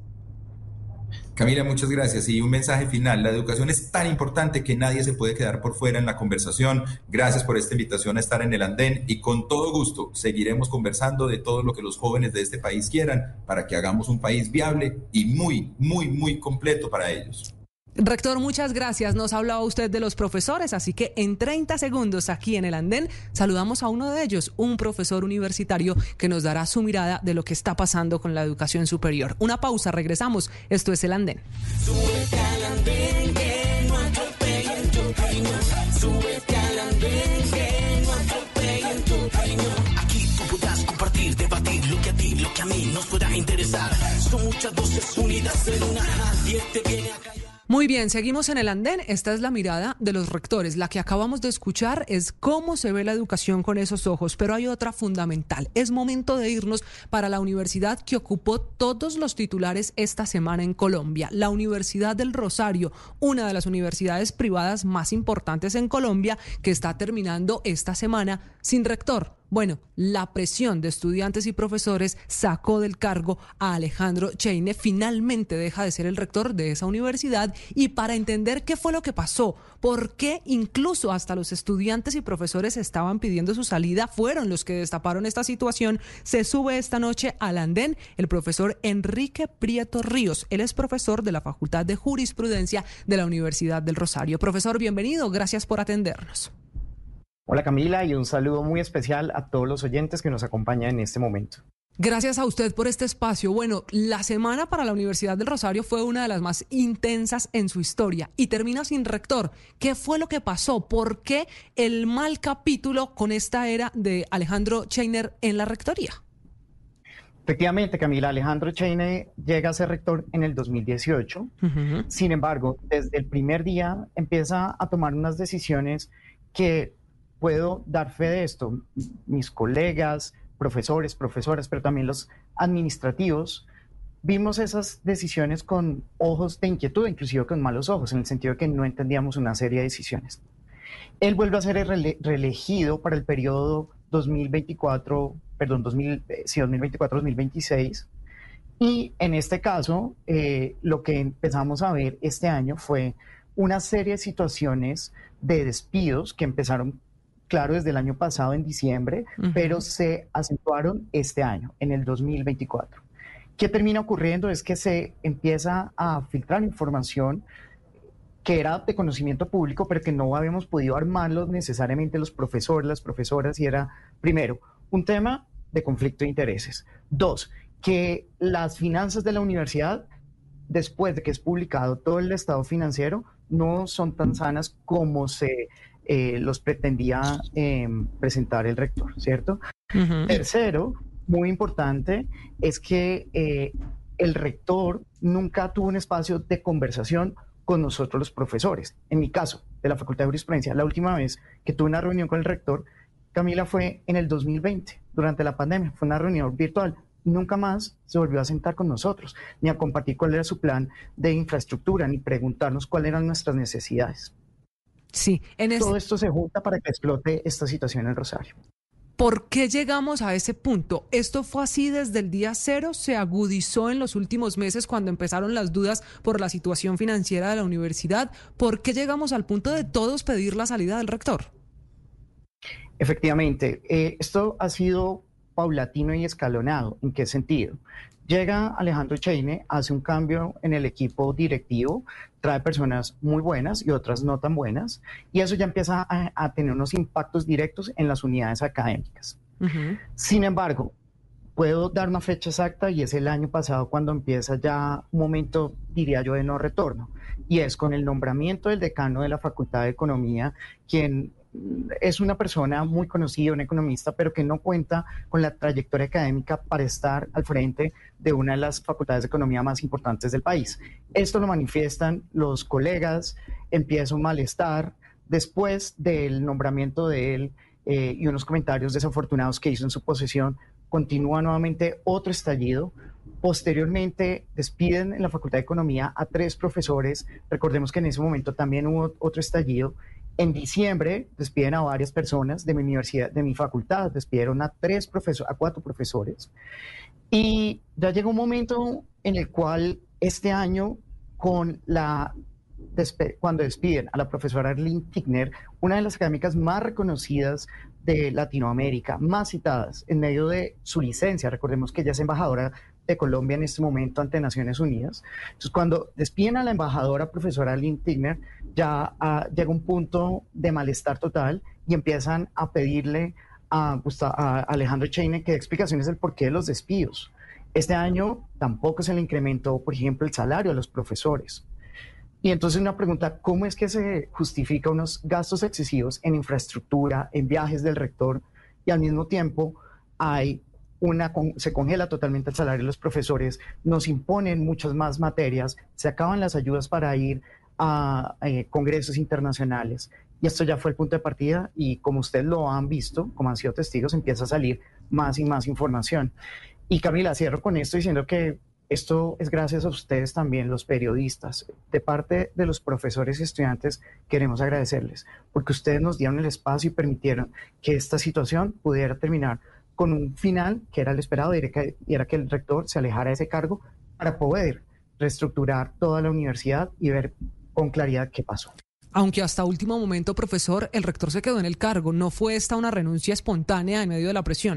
[SPEAKER 6] Camila, muchas gracias. Y un mensaje final. La educación es tan importante que nadie se puede quedar por fuera en la conversación. Gracias por esta invitación a estar en el andén y con todo gusto seguiremos conversando de todo lo que los jóvenes de este país quieran para que hagamos un país viable y muy, muy, muy completo para ellos.
[SPEAKER 2] Rector, muchas gracias. Nos hablaba usted de los profesores, así que en treinta segundos aquí en el andén saludamos a uno de ellos, un profesor universitario que nos dará su mirada de lo que está pasando con la educación superior. Una pausa, regresamos. Esto es el andén.
[SPEAKER 1] Súbete al andén, que no atropellen tu camino. Súbete al andén, que no atropellen tu camino. Aquí tú podrás compartir, debatir lo que a ti, lo que a mí nos pueda interesar. Son muchas voces unidas en una, y este viene a callar.
[SPEAKER 2] Muy bien, seguimos en el andén. Esta es la mirada de los rectores. La que acabamos de escuchar es cómo se ve la educación con esos ojos, pero hay otra fundamental. Es momento de irnos para la universidad que ocupó todos los titulares esta semana en Colombia, la Universidad del Rosario, una de las universidades privadas más importantes en Colombia, que está terminando esta semana sin rector. Bueno, la presión de estudiantes y profesores sacó del cargo a Alejandro Cheine. Finalmente deja de ser el rector de esa universidad. Y para entender qué fue lo que pasó, por qué incluso hasta los estudiantes y profesores estaban pidiendo su salida, fueron los que destaparon esta situación, se sube esta noche al andén el profesor Enrique Prieto Ríos. Él es profesor de la Facultad de Jurisprudencia de la Universidad del Rosario. Profesor, bienvenido. Gracias por atendernos.
[SPEAKER 7] Hola Camila, y un saludo muy especial a todos los oyentes que nos acompañan en este momento.
[SPEAKER 2] Gracias a usted por este espacio. Bueno, la semana para la Universidad del Rosario fue una de las más intensas en su historia y termina sin rector. ¿Qué fue lo que pasó? ¿Por qué el mal capítulo con esta era de Alejandro Cheine en la rectoría?
[SPEAKER 7] Efectivamente, Camila, Alejandro Cheine llega a ser rector en el dos mil dieciocho. Uh-huh. Sin embargo, desde el primer día empieza a tomar unas decisiones que puedo dar fe de esto. Mis colegas, profesores, profesoras, pero también los administrativos, vimos esas decisiones con ojos de inquietud, inclusive con malos ojos, en el sentido de que no entendíamos una serie de decisiones. Él vuelve a ser rele reelegido para el periodo dos mil veinticuatro, perdón, dos mil, sí, dos mil veinticuatro dos mil veintiséis, y en este caso eh, lo que empezamos a ver este año fue una serie de situaciones de despidos que empezaron, claro, desde el año pasado en diciembre, uh-huh. pero se acentuaron este año, en el dos mil veinticuatro. ¿Qué termina ocurriendo? Es que se empieza a filtrar información que era de conocimiento público, pero que no habíamos podido armarlo necesariamente los profesores, las profesoras, y era, primero, un tema de conflicto de intereses. Dos, que las finanzas de la universidad, después de que es publicado todo el estado financiero, no son tan sanas como se eh, los pretendía eh, presentar el rector, ¿cierto? Uh-huh. Tercero, muy importante, es que eh, el rector nunca tuvo un espacio de conversación con nosotros los profesores. En mi caso, de la Facultad de Jurisprudencia, la última vez que tuve una reunión con el rector, Camila, fue en el dos mil veinte, durante la pandemia, fue una reunión virtual. Nunca más se volvió a sentar con nosotros, ni a compartir cuál era su plan de infraestructura, ni preguntarnos cuáles eran nuestras necesidades.
[SPEAKER 2] Sí, en ese...
[SPEAKER 7] Todo esto se junta para que explote esta situación en Rosario.
[SPEAKER 2] ¿Por qué llegamos a ese punto? ¿Esto fue así desde el día cero? ¿Se agudizó en los últimos meses cuando empezaron las dudas por la situación financiera de la universidad? ¿Por qué llegamos al punto de todos pedir la salida del rector?
[SPEAKER 7] Efectivamente, eh, esto ha sido paulatino y escalonado. ¿En qué sentido? Llega Alejandro Cheine, hace un cambio en el equipo directivo, trae personas muy buenas y otras no tan buenas, y eso ya empieza a, a tener unos impactos directos en las unidades académicas. Uh-huh. Sin embargo, puedo dar una fecha exacta y es el año pasado cuando empieza ya un momento, diría yo, de no retorno, y es con el nombramiento del decano de la Facultad de Economía, quien es una persona muy conocida, un economista, pero que no cuenta con la trayectoria académica para estar al frente de una de las facultades de economía más importantes del país. Esto lo manifiestan los colegas, empieza un malestar después del nombramiento de él eh, y unos comentarios desafortunados que hizo en su posesión. Continúa nuevamente otro estallido. Posteriormente despiden en la Facultad de Economía a tres profesores. Recordemos que en ese momento también hubo otro estallido. En diciembre despiden a varias personas de mi universidad, de mi facultad, despidieron a tres profesores, a cuatro profesores. Y ya llegó un momento en el cual este año, con la despe- cuando despiden a la profesora Arlene Tigner, una de las académicas más reconocidas de Latinoamérica, más citadas en medio de su licencia, recordemos que ella es embajadora de Colombia en este momento ante Naciones Unidas. Entonces, cuando despiden a la embajadora profesora Arlene Tigner, ya uh, llega un punto de malestar total y empiezan a pedirle a, a Alejandro Cheine que dé explicaciones del porqué de los despidos. Este año tampoco se le incrementó, por ejemplo, el salario a los profesores. Y entonces una pregunta, ¿cómo es que se justifica unos gastos excesivos en infraestructura, en viajes del rector, y al mismo tiempo hay una, se congela totalmente el salario de los profesores, nos imponen muchas más materias, se acaban las ayudas para ir a eh, congresos internacionales? Y esto ya fue el punto de partida y como ustedes lo han visto, como han sido testigos, empieza a salir más y más información. Y Camila, cierro con esto diciendo que esto es gracias a ustedes también, los periodistas. De parte de los profesores y estudiantes queremos agradecerles porque ustedes nos dieron el espacio y permitieron que esta situación pudiera terminar con un final que era el esperado, y era que, y era que el rector se alejara de ese cargo para poder reestructurar toda la universidad y ver con claridad qué pasó.
[SPEAKER 2] Aunque hasta último momento, profesor, el rector se quedó en el cargo. ¿No fue esta una renuncia espontánea en medio de la presión?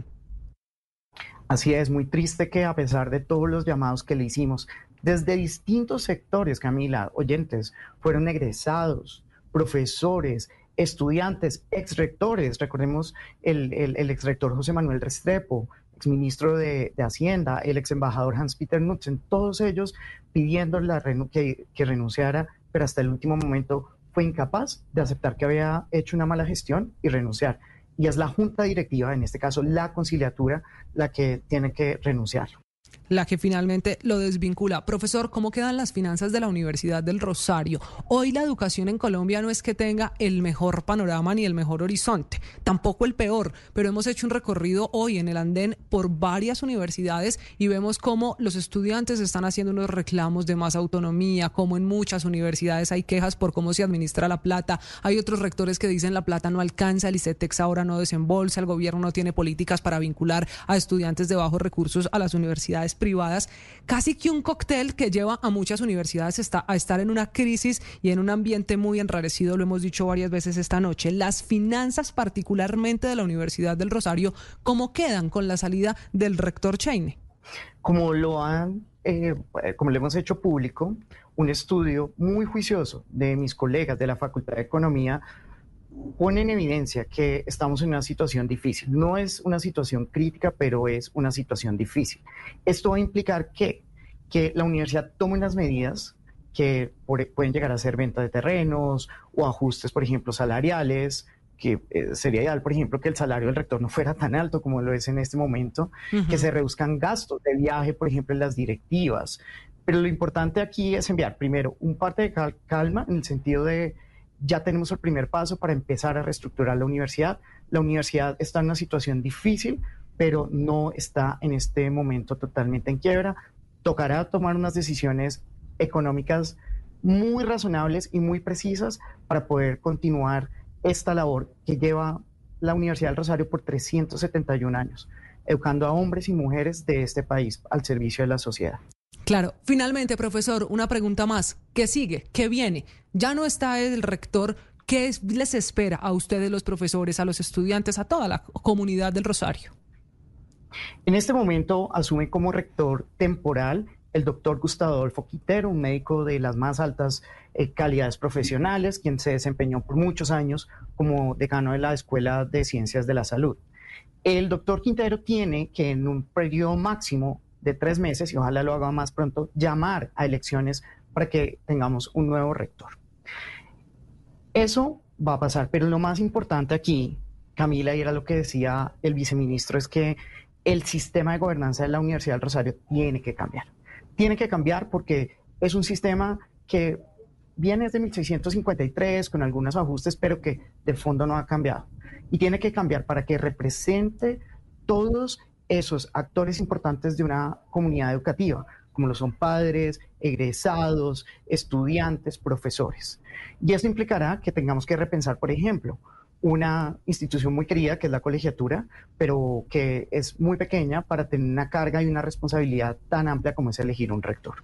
[SPEAKER 7] Así es, muy triste que a pesar de todos los llamados que le hicimos, desde distintos sectores, Camila, oyentes, fueron egresados, profesores, estudiantes, exrectores. Recordemos el, el, el exrector José Manuel Restrepo, exministro de, de Hacienda, el ex embajador Hans-Peter Knudsen, todos ellos pidiendo la renu que, que renunciara, pero hasta el último momento fue incapaz de aceptar que había hecho una mala gestión y renunciar. Y es la junta directiva, en este caso la conciliatura, la que tiene que renunciar.
[SPEAKER 2] la que finalmente lo desvincula. Profesor, ¿cómo quedan las finanzas de la Universidad del Rosario? Hoy la educación en Colombia no es que tenga el mejor panorama ni el mejor horizonte, tampoco el peor, pero hemos hecho un recorrido hoy en el andén por varias universidades y vemos cómo los estudiantes están haciendo unos reclamos de más autonomía, como en muchas universidades hay quejas por cómo se administra la plata. Hay otros rectores que dicen la plata no alcanza, el ICETEX ahora no desembolsa, el gobierno no tiene políticas para vincular a estudiantes de bajos recursos a las universidades privadas. Casi que un cóctel que lleva a muchas universidades está, a estar en una crisis y en un ambiente muy enrarecido, lo hemos dicho varias veces esta noche. Las finanzas particularmente de la Universidad del Rosario, ¿cómo quedan con la salida del rector Chaney?
[SPEAKER 7] Como lo han, eh, como le hemos hecho público, un estudio muy juicioso de mis colegas de la Facultad de Economía pone en evidencia que estamos en una situación difícil. No es una situación crítica, pero es una situación difícil. Esto va a implicar que, que la universidad tome unas medidas que por, pueden llegar a ser venta de terrenos o ajustes, por ejemplo, salariales, que eh, sería ideal, por ejemplo, que el salario del rector no fuera tan alto como lo es en este momento, uh-huh. que se reduzcan gastos de viaje, por ejemplo, en las directivas. Pero lo importante aquí es enviar, primero, un parte de cal- calma en el sentido de ya tenemos el primer paso para empezar a reestructurar la universidad. La universidad está en una situación difícil, pero no está en este momento totalmente en quiebra. Tocará tomar unas decisiones económicas muy razonables y muy precisas para poder continuar esta labor que lleva la Universidad del Rosario por trescientos setenta y un años, educando a hombres y mujeres de este país al servicio de la sociedad.
[SPEAKER 2] Claro. Finalmente, profesor, una pregunta más. ¿Qué sigue? ¿Qué viene? Ya no está el rector. ¿Qué les espera a ustedes, los profesores, a los estudiantes, a toda la comunidad del Rosario?
[SPEAKER 7] En este momento asume como rector temporal el doctor Gustavo Adolfo Quintero, un médico de las más altas eh, calidades profesionales, quien se desempeñó por muchos años como decano de la Escuela de Ciencias de la Salud. El doctor Quintero tiene que en un periodo máximo de tres meses, y ojalá lo haga más pronto, llamar a elecciones para que tengamos un nuevo rector. Eso va a pasar, pero lo más importante aquí, Camila, y era lo que decía el viceministro, es que el sistema de gobernanza de la Universidad del Rosario tiene que cambiar. Tiene que cambiar porque es un sistema que viene desde mil seiscientos cincuenta y tres con algunos ajustes, pero que de fondo no ha cambiado. Y tiene que cambiar para que represente todos esos actores importantes de una comunidad educativa, como lo son padres, egresados, estudiantes, profesores. Y esto implicará que tengamos que repensar, por ejemplo, una institución muy querida que es la colegiatura, pero que es muy pequeña para tener una carga y una responsabilidad tan amplia como es elegir un rector.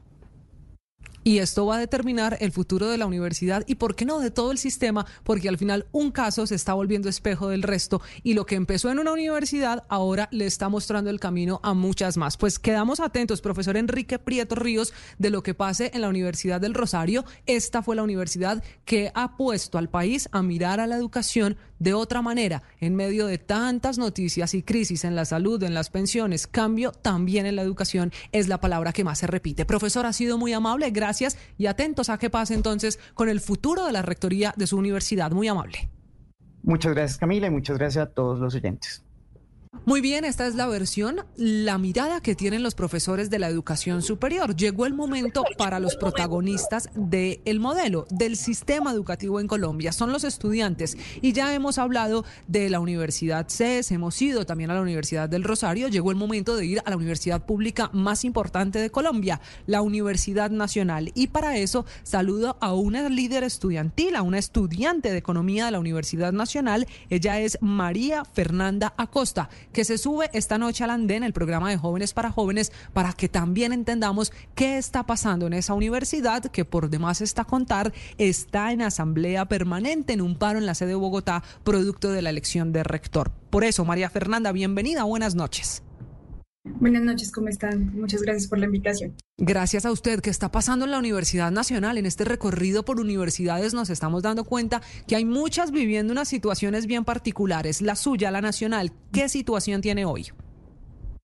[SPEAKER 2] Y esto va a determinar el futuro de la universidad y, ¿por qué no, de todo el sistema? Porque al final un caso se está volviendo espejo del resto y lo que empezó en una universidad ahora le está mostrando el camino a muchas más. Pues quedamos atentos, profesor Enrique Prieto Ríos, de lo que pase en la Universidad del Rosario. Esta fue la universidad que ha puesto al país a mirar a la educación de otra manera, en medio de tantas noticias y crisis en la salud, en las pensiones. Cambio también en la educación es la palabra que más se repite. Profesor, ha sido muy amable, gracias, y atentos a qué pasa entonces con el futuro de la rectoría de su universidad. Muy amable.
[SPEAKER 7] Muchas gracias, Camila, y muchas gracias a todos los oyentes.
[SPEAKER 2] Muy bien, esta es la versión, la mirada que tienen los profesores de la educación superior. Llegó el momento para los protagonistas del modelo, del sistema educativo en Colombia. Son los estudiantes. Y ya hemos hablado de la Universidad C E S, hemos ido también a la Universidad del Rosario. Llegó el momento de ir a la universidad pública más importante de Colombia, la Universidad Nacional. Y para eso saludo a una líder estudiantil, a una estudiante de Economía de la Universidad Nacional. Ella es María Fernanda Acosta, que se sube esta noche al andén, el programa de Jóvenes para Jóvenes, para que también entendamos qué está pasando en esa universidad, que por demás está contar, está en asamblea permanente, en un paro en la sede de Bogotá, producto de la elección de rector. Por eso, María Fernanda, bienvenida, buenas noches.
[SPEAKER 8] Buenas noches, ¿cómo están? Muchas gracias por la invitación.
[SPEAKER 2] Gracias a usted. ¿Qué está pasando en la Universidad Nacional? En este recorrido por universidades nos estamos dando cuenta que hay muchas viviendo unas situaciones bien particulares. La suya, la Nacional, ¿qué situación tiene hoy?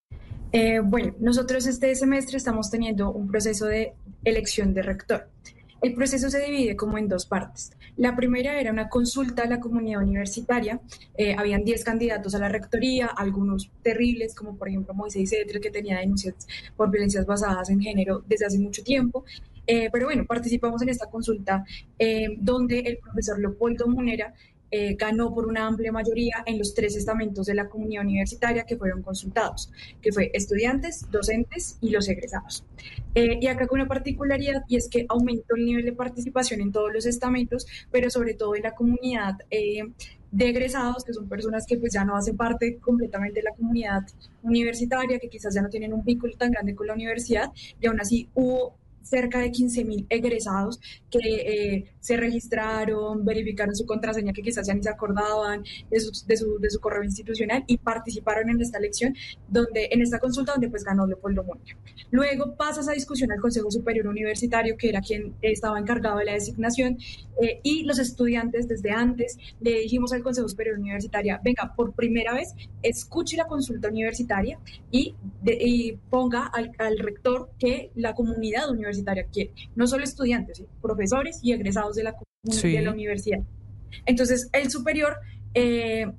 [SPEAKER 8] Eh, bueno, nosotros este semestre estamos teniendo un proceso de elección de rector. El proceso se divide como en dos partes. La primera era una consulta a la comunidad universitaria. Eh, habían diez candidatos a la rectoría, algunos terribles, como por ejemplo Moisés Cetre, que tenía denuncias por violencias basadas en género desde hace mucho tiempo. Eh, pero bueno, participamos en esta consulta eh, donde el profesor Leopoldo Munera eh, ganó por una amplia mayoría en los tres estamentos de la comunidad universitaria que fueron consultados, que fue estudiantes, docentes y los egresados. Eh, y acá con una particularidad, y es que aumentó el nivel de participación en todos los estamentos, pero sobre todo en la comunidad eh, de egresados, que son personas que pues ya no hacen parte completamente de la comunidad universitaria, que quizás ya no tienen un vínculo tan grande con la universidad, y aún así hubo cerca de quince mil egresados que eh, se registraron, verificaron su contraseña, que quizás ya ni se acordaban de su, de, su, de su correo institucional, y participaron en esta elección, donde, en esta consulta donde pues ganó Leopoldo Munera. Luego pasa esa discusión al Consejo Superior Universitario, que era quien estaba encargado de la designación, eh, y los estudiantes desde antes le dijimos al Consejo Superior Universitario, venga, por primera vez, escuche la consulta universitaria y, de, y ponga al, al rector que la comunidad universitaria quiere, no solo estudiantes, ¿sí? Profesores y egresados de la, sí. de la universidad. Entonces, el superior eh,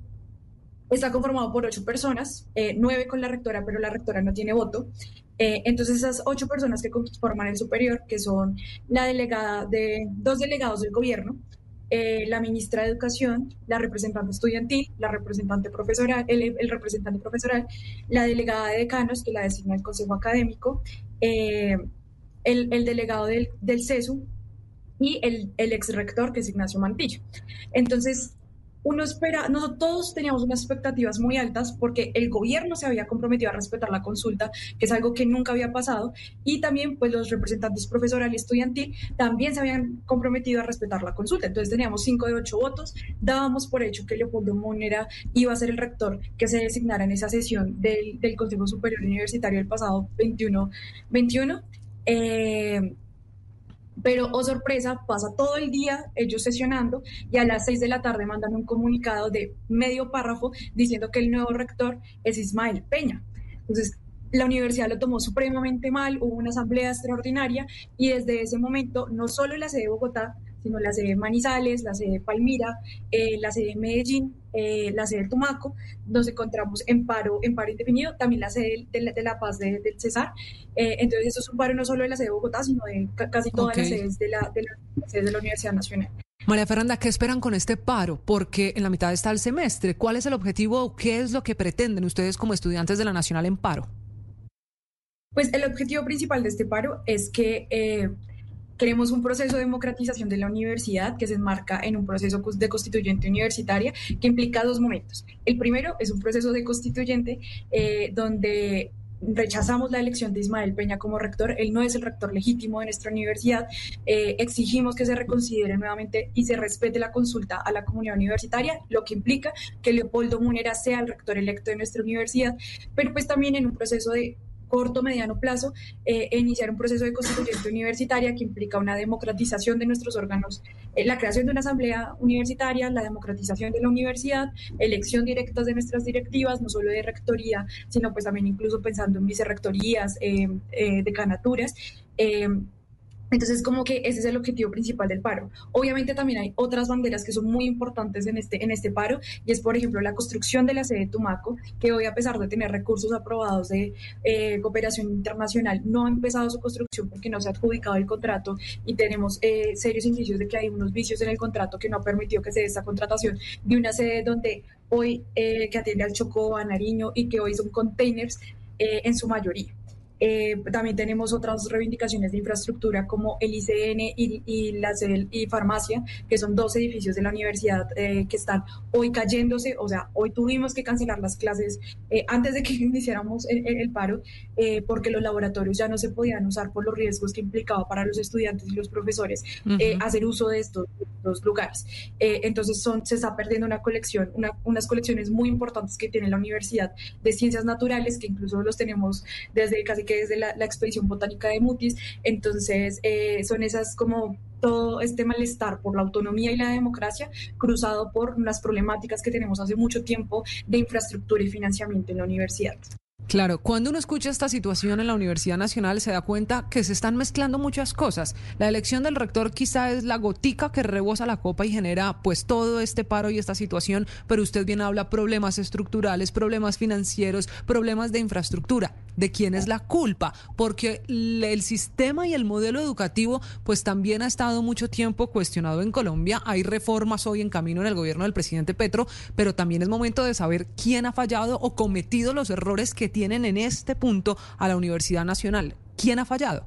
[SPEAKER 8] está conformado por ocho personas, eh, nueve con la rectora, pero la rectora no tiene voto. Eh, entonces, esas ocho personas que conforman el superior, que son la delegada de dos delegados del gobierno, eh, la ministra de Educación, la representante estudiantil, la representante profesoral, el, el representante profesoral, la delegada de decanos, que la designa el Consejo Académico, eh, El, el delegado del, del CESU y el, el ex rector, que es Ignacio Mantilla. Entonces, uno espera, nosotros todos teníamos unas expectativas muy altas porque el gobierno se había comprometido a respetar la consulta, que es algo que nunca había pasado, y también pues los representantes profesoral y estudiantil también se habían comprometido a respetar la consulta. Entonces teníamos cinco de ocho votos, dábamos por hecho que Leopoldo Munera iba a ser el rector que se designara en esa sesión del, del Consejo Superior Universitario el pasado veintiuno veintiuno. Eh, pero, oh sorpresa, pasa todo el día ellos sesionando y a las seis de la tarde mandan un comunicado de medio párrafo diciendo que el nuevo rector es Ismael Peña. Entonces, la universidad lo tomó supremamente mal, hubo una asamblea extraordinaria y desde ese momento no solo la sede de Bogotá, sino la sede de Manizales, la sede de Palmira, eh, la sede de Medellín, eh, la sede de Tumaco, nos encontramos en paro, en paro indefinido, también la sede de la, de la Paz de, del Cesar. Eh, entonces, esto es un paro no solo de la sede de Bogotá, sino de ca casi todas okay. las sedes de la, de, la, sedes de la Universidad Nacional.
[SPEAKER 2] María Fernanda, ¿qué esperan con este paro? Porque en la mitad está el semestre. ¿Cuál es el objetivo o qué es lo que pretenden ustedes como estudiantes de la Nacional en paro?
[SPEAKER 8] Pues el objetivo principal de este paro es que eh, queremos un proceso de democratización de la universidad que se enmarca en un proceso de constituyente universitaria que implica dos momentos. El primero es un proceso de constituyente eh, donde rechazamos la elección de Ismael Peña como rector. Él no es el rector legítimo de nuestra universidad. Eh, exigimos que se reconsidere nuevamente y se respete la consulta a la comunidad universitaria, lo que implica que Leopoldo Munera sea el rector electo de nuestra universidad, pero pues también en un proceso de corto, mediano plazo, eh, iniciar un proceso de constituyente universitaria que implica una democratización de nuestros órganos, eh, la creación de una asamblea universitaria, la democratización de la universidad, elección directa de nuestras directivas, no solo de rectoría, sino pues también incluso pensando en vicerrectorías, eh, eh, decanaturas. Eh, Entonces, como que ese es el objetivo principal del paro. Obviamente también hay otras banderas que son muy importantes en este, en este paro, y es, por ejemplo, la construcción de la sede de Tumaco, que hoy, a pesar de tener recursos aprobados de eh, cooperación internacional, no ha empezado su construcción porque no se ha adjudicado el contrato y tenemos eh, serios indicios de que hay unos vicios en el contrato que no ha permitido que se dé esta contratación de una sede donde hoy, eh, que atiende al Chocó, a Nariño, y que hoy son containers eh, en su mayoría. Eh, también tenemos otras reivindicaciones de infraestructura como el I C N y, y la sede y farmacia, que son dos edificios de la universidad eh, que están hoy cayéndose. O sea, hoy tuvimos que cancelar las clases eh, antes de que iniciáramos el, el, el paro eh, porque los laboratorios ya no se podían usar por los riesgos que implicaba para los estudiantes y los profesores uh-huh. eh, hacer uso de estos, de estos lugares. Eh, entonces son, se está perdiendo una colección, una, unas colecciones muy importantes que tiene la Universidad de Ciencias Naturales, que incluso los tenemos desde casi que desde la, la expedición botánica de Mutis. Entonces eh, son esas como todo este malestar por la autonomía y la democracia cruzado por unas problemáticas que tenemos hace mucho tiempo de infraestructura y financiamiento en la universidad.
[SPEAKER 2] Claro, cuando uno escucha esta situación en la Universidad Nacional se da cuenta que se están mezclando muchas cosas. La elección del rector quizá es la gotica que rebosa la copa y genera pues todo este paro y esta situación, pero usted bien habla problemas estructurales, problemas financieros, problemas de infraestructura. ¿De quién es la culpa? Porque el sistema y el modelo educativo pues también ha estado mucho tiempo cuestionado en Colombia. Hay reformas hoy en camino en el gobierno del presidente Petro, pero también es momento de saber quién ha fallado o cometido los errores que tienen en este punto a la Universidad Nacional. ¿Quién ha fallado?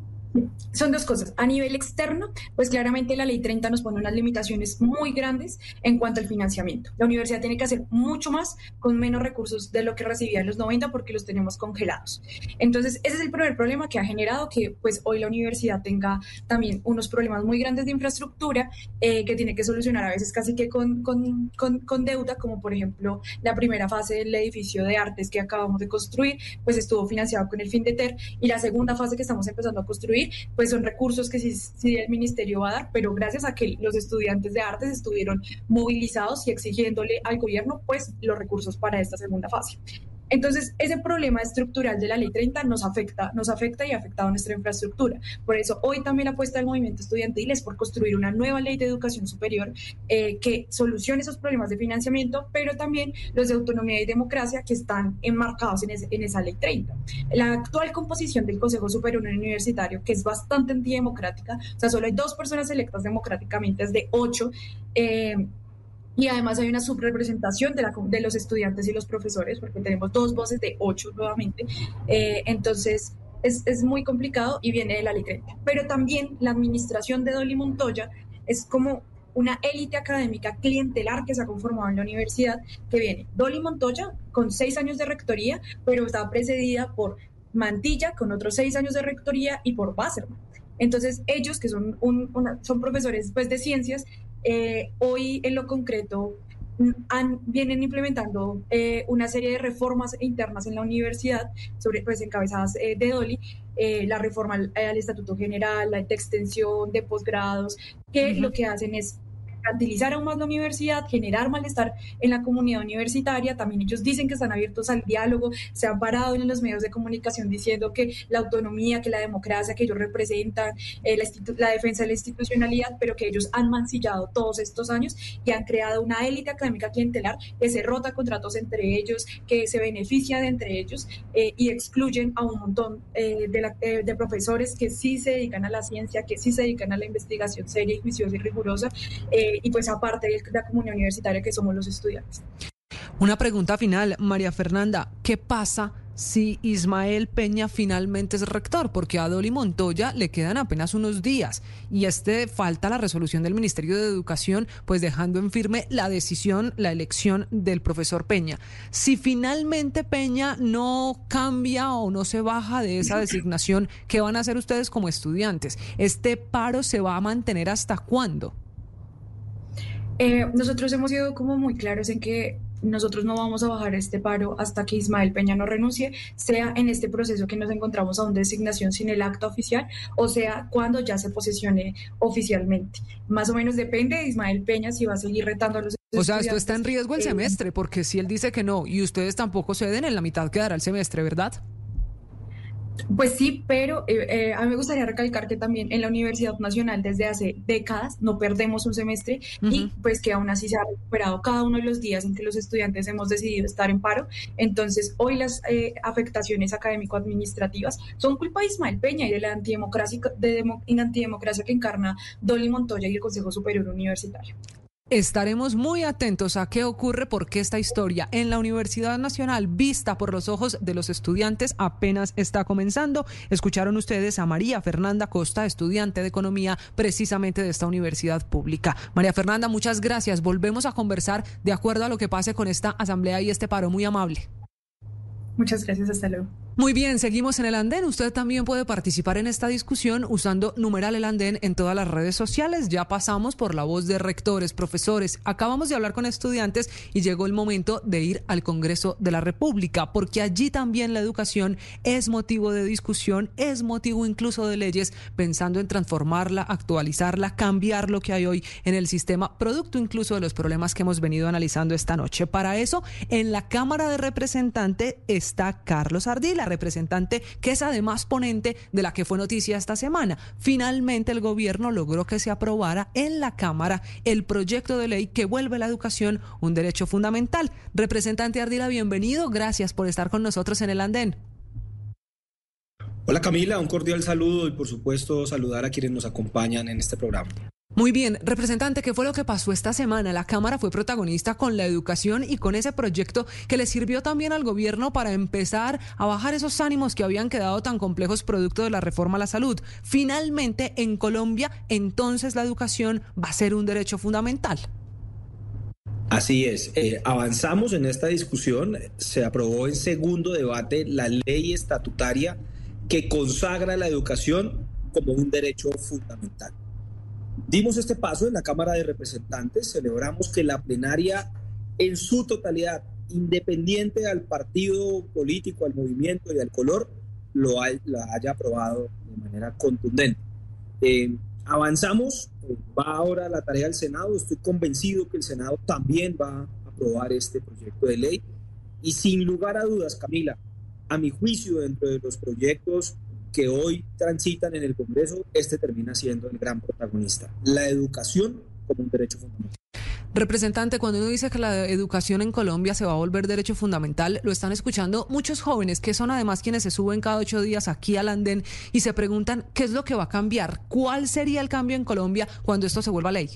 [SPEAKER 8] Son dos cosas. A nivel externo, pues claramente la ley treinta nos pone unas limitaciones muy grandes en cuanto al financiamiento. La universidad tiene que hacer mucho más con menos recursos de lo que recibía en los noventa porque los tenemos congelados. Entonces, ese es el primer problema que ha generado que pues hoy la universidad tenga también unos problemas muy grandes de infraestructura eh, que tiene que solucionar a veces casi que con, con, con, con deuda, como por ejemplo la primera fase del edificio de artes que acabamos de construir, pues estuvo financiado con el FINDETER, y la segunda fase que estamos empezando a construir pues son recursos que sí, sí el ministerio va a dar, pero gracias a que los estudiantes de artes estuvieron movilizados y exigiéndole al gobierno pues los recursos para esta segunda fase. Entonces, ese problema estructural de la ley treinta nos afecta, nos afecta y ha afectado nuestra infraestructura. Por eso, hoy también la apuesta del movimiento estudiantil es por construir una nueva ley de educación superior eh, que solucione esos problemas de financiamiento, pero también los de autonomía y democracia que están enmarcados en, ese, en esa ley treinta. La actual composición del Consejo Superior Universitario, que es bastante antidemocrática, o sea, solo hay dos personas electas democráticamente, es de ocho, eh, y además hay una subrepresentación de, la, de los estudiantes y los profesores, porque tenemos dos voces de ocho nuevamente. Eh, entonces, es, es muy complicado y viene de la ley treinta. Pero también la administración de Dolly Montoya es como una élite académica clientelar que se ha conformado en la universidad, que viene Dolly Montoya con seis años de rectoría, pero está precedida por Mantilla con otros seis años de rectoría y por Wasserman. Entonces, ellos, que son, un, una, son profesores pues, de ciencias, Eh, hoy en lo concreto han, vienen implementando eh, una serie de reformas internas en la universidad, sobre, pues encabezadas eh, de Dolly, eh, la reforma al, al Estatuto General, la de extensión de posgrados, que uh-huh. lo que hacen es mercantilizar aún más la universidad, generar malestar en la comunidad universitaria. También ellos dicen que están abiertos al diálogo, se han parado en los medios de comunicación diciendo que la autonomía, que la democracia que ellos representan, eh, la, institu- la defensa de la institucionalidad, pero que ellos han mancillado todos estos años y han creado una élite académica clientelar que se rota contratos entre ellos, que se beneficia de entre ellos eh, y excluyen a un montón eh, de, la, eh, de profesores que sí se dedican a la ciencia, que sí se dedican a la investigación seria y juiciosa y rigurosa, eh, y pues aparte de la comunidad universitaria que somos los estudiantes.
[SPEAKER 2] Una pregunta final, María Fernanda, ¿qué pasa si Ismael Peña finalmente es rector? Porque a Dolly Montoya le quedan apenas unos días y este falta la resolución del Ministerio de Educación, pues dejando en firme la decisión, la elección del profesor Peña. Si finalmente Peña no cambia o no se baja de esa designación, ¿qué van a hacer ustedes como estudiantes? ¿Este paro se va a mantener hasta cuándo?
[SPEAKER 8] Eh, nosotros hemos sido como muy claros en que nosotros no vamos a bajar este paro hasta que Ismael Peña no renuncie, sea en este proceso que nos encontramos aún de designación sin el acta oficial, o sea cuando ya se posesione oficialmente. Más o menos depende de Ismael Peña si va a seguir retando a los estudiantes.
[SPEAKER 2] O sea, esto está en riesgo el eh, semestre, porque si él dice que no y ustedes tampoco ceden, en la mitad quedará el semestre, ¿verdad?
[SPEAKER 8] Pues sí, pero eh, eh, a mí me gustaría recalcar que también en la Universidad Nacional desde hace décadas no perdemos un semestre uh-huh. y pues que aún así se ha recuperado cada uno de los días en que los estudiantes hemos decidido estar en paro. Entonces hoy las eh, afectaciones académico-administrativas son culpa de Ismael Peña y de la antidemocracia, de demo, antidemocracia que encarna Dolly Montoya y el Consejo Superior Universitario.
[SPEAKER 2] Estaremos muy atentos a qué ocurre porque esta historia en la Universidad Nacional, vista por los ojos de los estudiantes, apenas está comenzando. Escucharon ustedes a María Fernanda Costa, estudiante de Economía precisamente de esta universidad pública. María Fernanda, muchas gracias. Volvemos a conversar de acuerdo a lo que pase con esta asamblea y este paro. Muy amable.
[SPEAKER 8] Muchas gracias. Hasta luego.
[SPEAKER 2] Muy bien, seguimos en el andén. Usted también puede participar en esta discusión usando numeral el andén en todas las redes sociales. Ya pasamos por la voz de rectores, profesores, acabamos de hablar con estudiantes y llegó el momento de ir al Congreso de la República, porque allí también la educación es motivo de discusión, es motivo incluso de leyes, pensando en transformarla, actualizarla, cambiar lo que hay hoy en el sistema, producto incluso de los problemas que hemos venido analizando esta noche. Para eso, en la Cámara de Representantes está Carlos Ardila, representante que es además ponente de la que fue noticia esta semana. Finalmente el gobierno logró que se aprobara en la Cámara el proyecto de ley que vuelve la educación un derecho fundamental. Representante Ardila, bienvenido, gracias por estar con nosotros en el andén.
[SPEAKER 9] Hola Camila, un cordial saludo y por supuesto saludar a quienes nos acompañan en este programa.
[SPEAKER 2] Muy bien, representante, ¿qué fue lo que pasó esta semana? La Cámara fue protagonista con la educación y con ese proyecto que le sirvió también al gobierno para empezar a bajar esos ánimos que habían quedado tan complejos producto de la reforma a la salud. Finalmente, en Colombia, entonces la educación va a ser un derecho fundamental.
[SPEAKER 9] Así es, eh, avanzamos en esta discusión, se aprobó en segundo debate la ley estatutaria que consagra la educación como un derecho fundamental. Dimos este paso en la Cámara de Representantes, celebramos que la plenaria en su totalidad, independiente al partido político, al movimiento y al color, lo, hay, lo haya aprobado de manera contundente. Eh, avanzamos, eh, va ahora la tarea del Senado, estoy convencido que el Senado también va a aprobar este proyecto de ley y sin lugar a dudas, Camila, a mi juicio, dentro de los proyectos que hoy transitan en el Congreso, este termina siendo el gran protagonista, la educación como un derecho fundamental.
[SPEAKER 2] Representante, cuando uno dice que la educación en Colombia se va a volver derecho fundamental, lo están escuchando muchos jóvenes que son además quienes se suben cada ocho días aquí al andén y se preguntan qué es lo que va a cambiar, cuál sería el cambio en Colombia cuando esto se vuelva ley.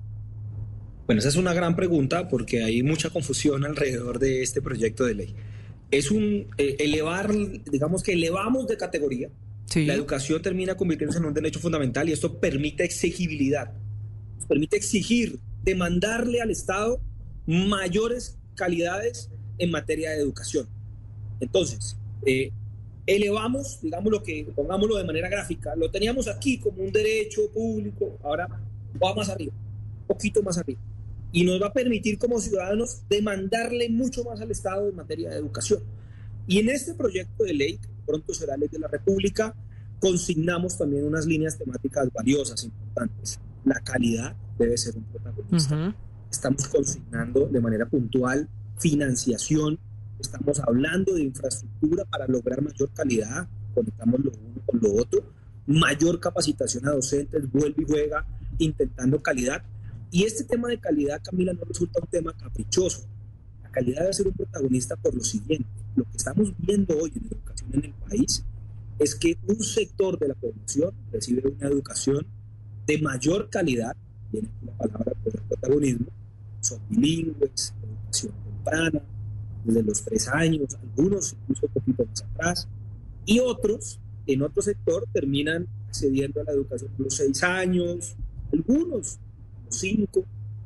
[SPEAKER 9] Bueno, esa es una gran pregunta porque hay mucha confusión alrededor de este proyecto de ley. Es un eh, elevar, digamos que elevamos de categoría. Sí. La educación termina convirtiéndose en un derecho fundamental y esto permite exigibilidad, nos permite exigir, demandarle al Estado mayores calidades en materia de educación. Entonces, eh, elevamos, digamos lo que, pongámoslo de manera gráfica, lo teníamos aquí como un derecho público, ahora va más arriba, un poquito más arriba. Y nos va a permitir como ciudadanos demandarle mucho más al Estado en materia de educación. Y en este proyecto de ley, que pronto será ley de la República, consignamos también unas líneas temáticas valiosas, importantes. La calidad debe ser un protagonista. Uh-huh. Estamos consignando de manera puntual financiación, estamos hablando de infraestructura para lograr mayor calidad, conectamos lo uno con lo otro, mayor capacitación a docentes, vuelve y juega, intentando calidad. Y este tema de calidad, Camila, no resulta un tema caprichoso. La calidad debe ser un protagonista por lo siguiente. Lo que estamos viendo hoy en educación en el país es que un sector de la población recibe una educación de mayor calidad, viene la palabra por el protagonismo, son bilingües, educación temprana, desde los tres años, algunos incluso un poquito más atrás, y otros, en otro sector, terminan accediendo a la educación a los seis años, algunos los cinco,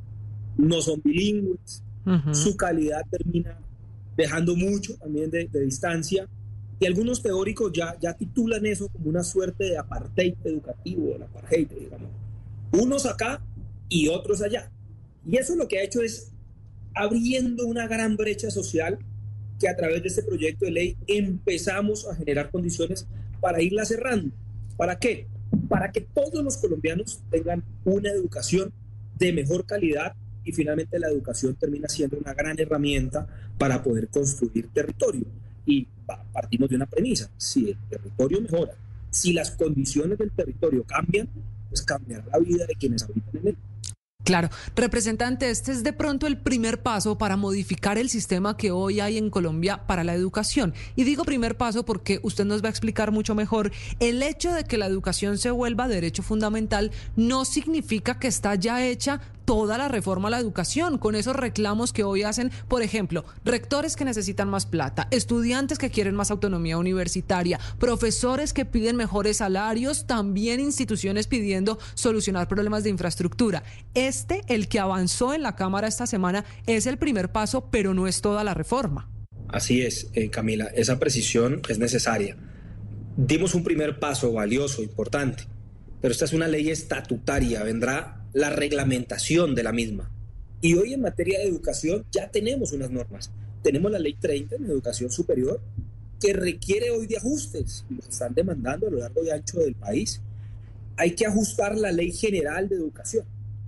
[SPEAKER 9] no son bilingües, uh-huh. Su calidad termina dejando mucho también de, de distancia, y algunos teóricos ya, ya titulan eso como una suerte de apartheid educativo, el apartheid, digamos. Unos acá y otros allá. Y eso lo que ha hecho es abriendo una gran brecha social que a través de este proyecto de ley empezamos a generar condiciones para irla cerrando. ¿Para qué? Para que todos los colombianos tengan una educación de mejor calidad y finalmente la educación termina siendo una gran herramienta para poder construir territorio. Y partimos de una premisa: si el territorio mejora, si las condiciones del territorio cambian, pues cambiará la vida de quienes habitan en él.
[SPEAKER 2] Claro, representante, este es de pronto el primer paso para modificar el sistema que hoy hay en Colombia para la educación. Y digo primer paso porque usted nos va a explicar mucho mejor. El hecho de que la educación se vuelva derecho fundamental no significa que está ya hecha toda la reforma a la educación, con esos reclamos que hoy hacen, por ejemplo, rectores que necesitan más plata, estudiantes que quieren más autonomía universitaria, profesores que piden mejores salarios, también instituciones pidiendo solucionar problemas de infraestructura. Este, el que avanzó en la Cámara esta semana, es el primer paso, pero no es toda la reforma.
[SPEAKER 9] Así es, eh, Camila, esa precisión es necesaria. Dimos un primer paso valioso, importante, pero esta es una ley estatutaria, vendrá la reglamentación de la misma. Y hoy en materia de educación ya tenemos unas normas. Tenemos la ley treinta en educación superior que requiere hoy de ajustes y los están demandando a lo largo y ancho del país. Hay que ajustar la ley general de educación.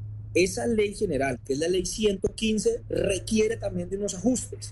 [SPEAKER 9] Esa ley general, que es la ley ciento quince, requiere también de unos ajustes.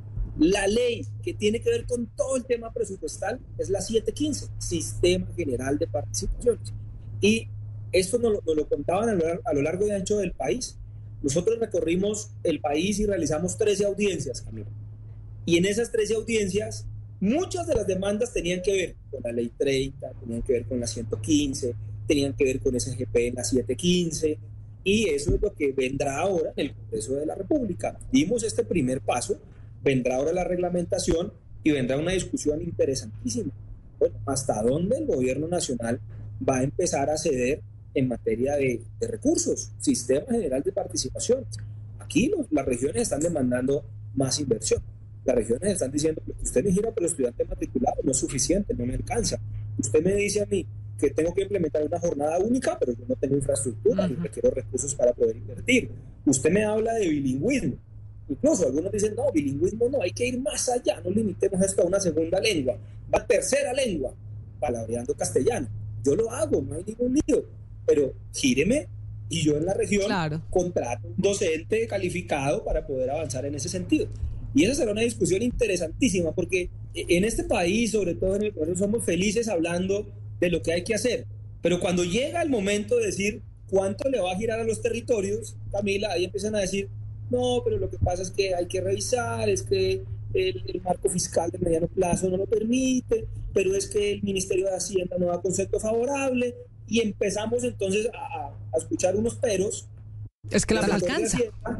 [SPEAKER 9] La ley que tiene que ver con todo el tema presupuestal es la setecientos quince, Sistema General de Participaciones. Y esto nos lo, nos lo contaban a lo, a lo largo y ancho del país. Nosotros recorrimos el país y realizamos trece audiencias, Camilo. Y en esas trece audiencias, muchas de las demandas tenían que ver con la ley treinta, tenían que ver con la ciento quince, tenían que ver con S G P en la setecientos quince, y eso es lo que vendrá ahora en el Congreso de la República. Dimos este primer paso, vendrá ahora la reglamentación y vendrá una discusión interesantísima. Bueno, ¿hasta dónde el gobierno nacional va a empezar a ceder en materia de, de recursos? Sistema General de Participación. Aquí los, las regiones están demandando más inversión. Las regiones están diciendo que usted me gira, pero estudiante matriculado no es suficiente, no me alcanza. Usted me dice a mí que tengo que implementar una jornada única, pero yo no tengo infraestructura, uh-huh. y requiero recursos para poder invertir. Usted me habla de bilingüismo. Incluso algunos dicen, no, bilingüismo no, hay que ir más allá, no limitemos esto a una segunda lengua, va a tercera lengua, palabreando castellano. Yo lo hago, no hay ningún lío, pero gíreme y yo en la región claro. contrato un docente calificado para poder avanzar en ese sentido. Y esa será una discusión interesantísima, porque en este país, sobre todo en el Congreso, somos felices hablando de lo que hay que hacer, pero cuando llega el momento de decir cuánto le va a girar a los territorios, Camila, ahí empiezan a decir, no, pero lo que pasa es que hay que revisar, es que el, el marco fiscal de mediano plazo no lo permite, pero es que el Ministerio de Hacienda no da concepto favorable, y empezamos entonces a, a escuchar unos peros.
[SPEAKER 2] Es que la alcanza.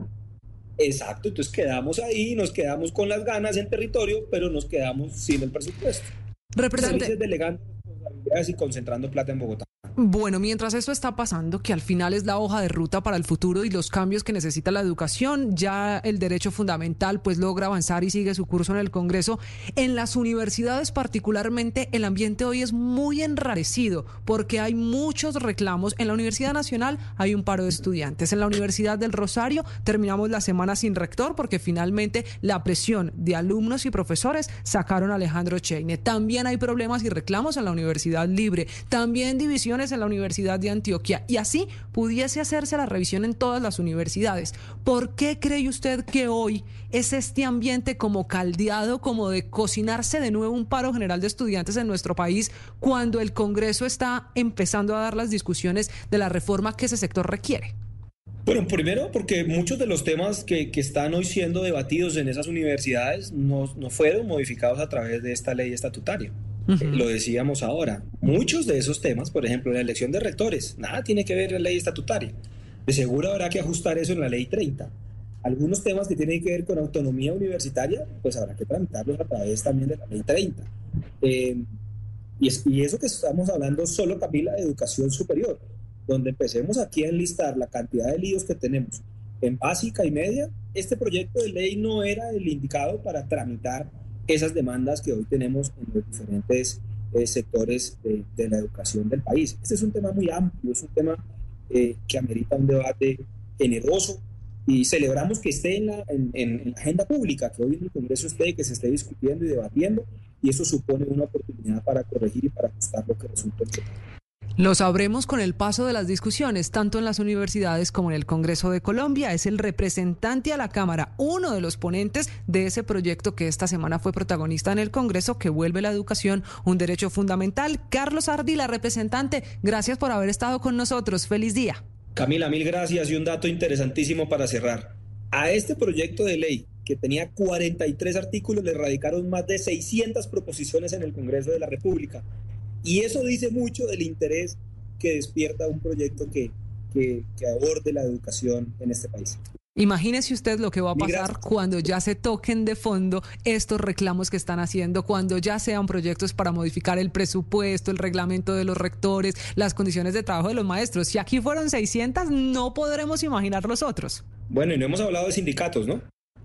[SPEAKER 9] Exacto, entonces quedamos ahí, nos quedamos con las ganas en territorio, pero nos quedamos sin el presupuesto.
[SPEAKER 2] Representante.
[SPEAKER 9] Delegando responsabilidades y concentrando plata en Bogotá.
[SPEAKER 2] Bueno, mientras eso está pasando, que al final es la hoja de ruta para el futuro y los cambios que necesita la educación, ya el derecho fundamental pues logra avanzar y sigue su curso en el Congreso. En las universidades particularmente el ambiente hoy es muy enrarecido porque hay muchos reclamos. En la Universidad Nacional hay un paro de estudiantes. En la Universidad del Rosario terminamos la semana sin rector porque finalmente la presión de alumnos y profesores sacaron a Alejandro Cheine. También hay problemas y reclamos en la Universidad Libre. También divisiones en la Universidad de Antioquia, y así pudiese hacerse la revisión en todas las universidades. ¿Por qué cree usted que hoy es este ambiente como caldeado, como de cocinarse de nuevo un paro general de estudiantes en nuestro país, cuando el Congreso está empezando a dar las discusiones de la reforma que ese sector requiere?
[SPEAKER 9] Bueno, primero porque muchos de los temas que, que están hoy siendo debatidos en esas universidades no, no fueron modificados a través de esta ley estatutaria. Uh-huh. Eh, lo decíamos ahora. Muchos de esos temas, por ejemplo, la elección de rectores, nada tiene que ver en la ley estatutaria. De seguro habrá que ajustar eso en la ley treinta. Algunos temas que tienen que ver con autonomía universitaria, pues habrá que tramitarlos a través también de la ley treinta. Eh, y, es, y eso que estamos hablando solo, Camila, de educación superior, donde empecemos aquí a enlistar la cantidad de líos que tenemos en básica y media. Este proyecto de ley no era el indicado para tramitar esas demandas que hoy tenemos en los diferentes eh, sectores de, de la educación del país. Este es un tema muy amplio, es un tema eh, que amerita un debate generoso, y celebramos que esté en la, en, en la agenda pública, que hoy en el Congreso esté, que se esté discutiendo y debatiendo, y eso supone una oportunidad para corregir y para ajustar lo que resulta en el...
[SPEAKER 2] Lo sabremos con el paso de las discusiones, tanto en las universidades como en el Congreso de Colombia. Es el representante a la Cámara, uno de los ponentes de ese proyecto que esta semana fue protagonista en el Congreso, que vuelve la educación un derecho fundamental. Carlos Ardila, representante, gracias por haber estado con nosotros. Feliz día.
[SPEAKER 9] Camila, mil gracias, y un dato interesantísimo para cerrar. A este proyecto de ley, que tenía cuarenta y tres artículos, le radicaron más de seiscientas proposiciones en el Congreso de la República. Y eso dice mucho del interés que despierta un proyecto que, que, que aborde la educación en este país.
[SPEAKER 2] Imagínese usted lo que va a pasar cuando ya se toquen de fondo estos reclamos que están haciendo, cuando ya sean proyectos para modificar el presupuesto, el reglamento de los rectores, las condiciones de trabajo de los maestros. Si aquí fueron seiscientas, no podremos imaginar los otros.
[SPEAKER 9] Bueno, y no hemos hablado de sindicatos, ¿no?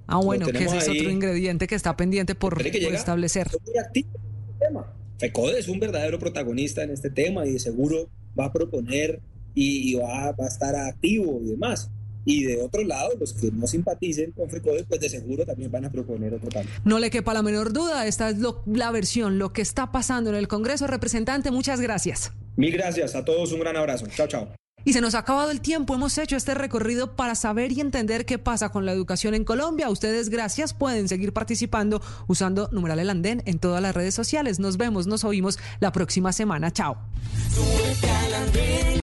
[SPEAKER 2] Ah, bueno, que ese es
[SPEAKER 9] ahí,
[SPEAKER 2] otro ingrediente que está pendiente por,
[SPEAKER 9] que
[SPEAKER 2] por
[SPEAKER 9] llega,
[SPEAKER 2] establecer.
[SPEAKER 9] Muy activo en este tema. FECODE es un verdadero protagonista en este tema y de seguro va a proponer y, y va, va a estar activo y demás. Y de otro lado, los que no simpaticen con FECODE, pues de seguro también van a proponer otro cambio.
[SPEAKER 2] No le quepa la menor duda, esta es lo, la versión, lo que está pasando en el Congreso. Representante, muchas gracias.
[SPEAKER 9] Mil gracias, a todos un gran abrazo. Chao, chao.
[SPEAKER 2] Y se nos ha acabado el tiempo, hemos hecho este recorrido para saber y entender qué pasa con la educación en Colombia. Ustedes, gracias, pueden seguir participando usando numeral El Andén en todas las redes sociales. Nos vemos, nos oímos la próxima semana. Chao.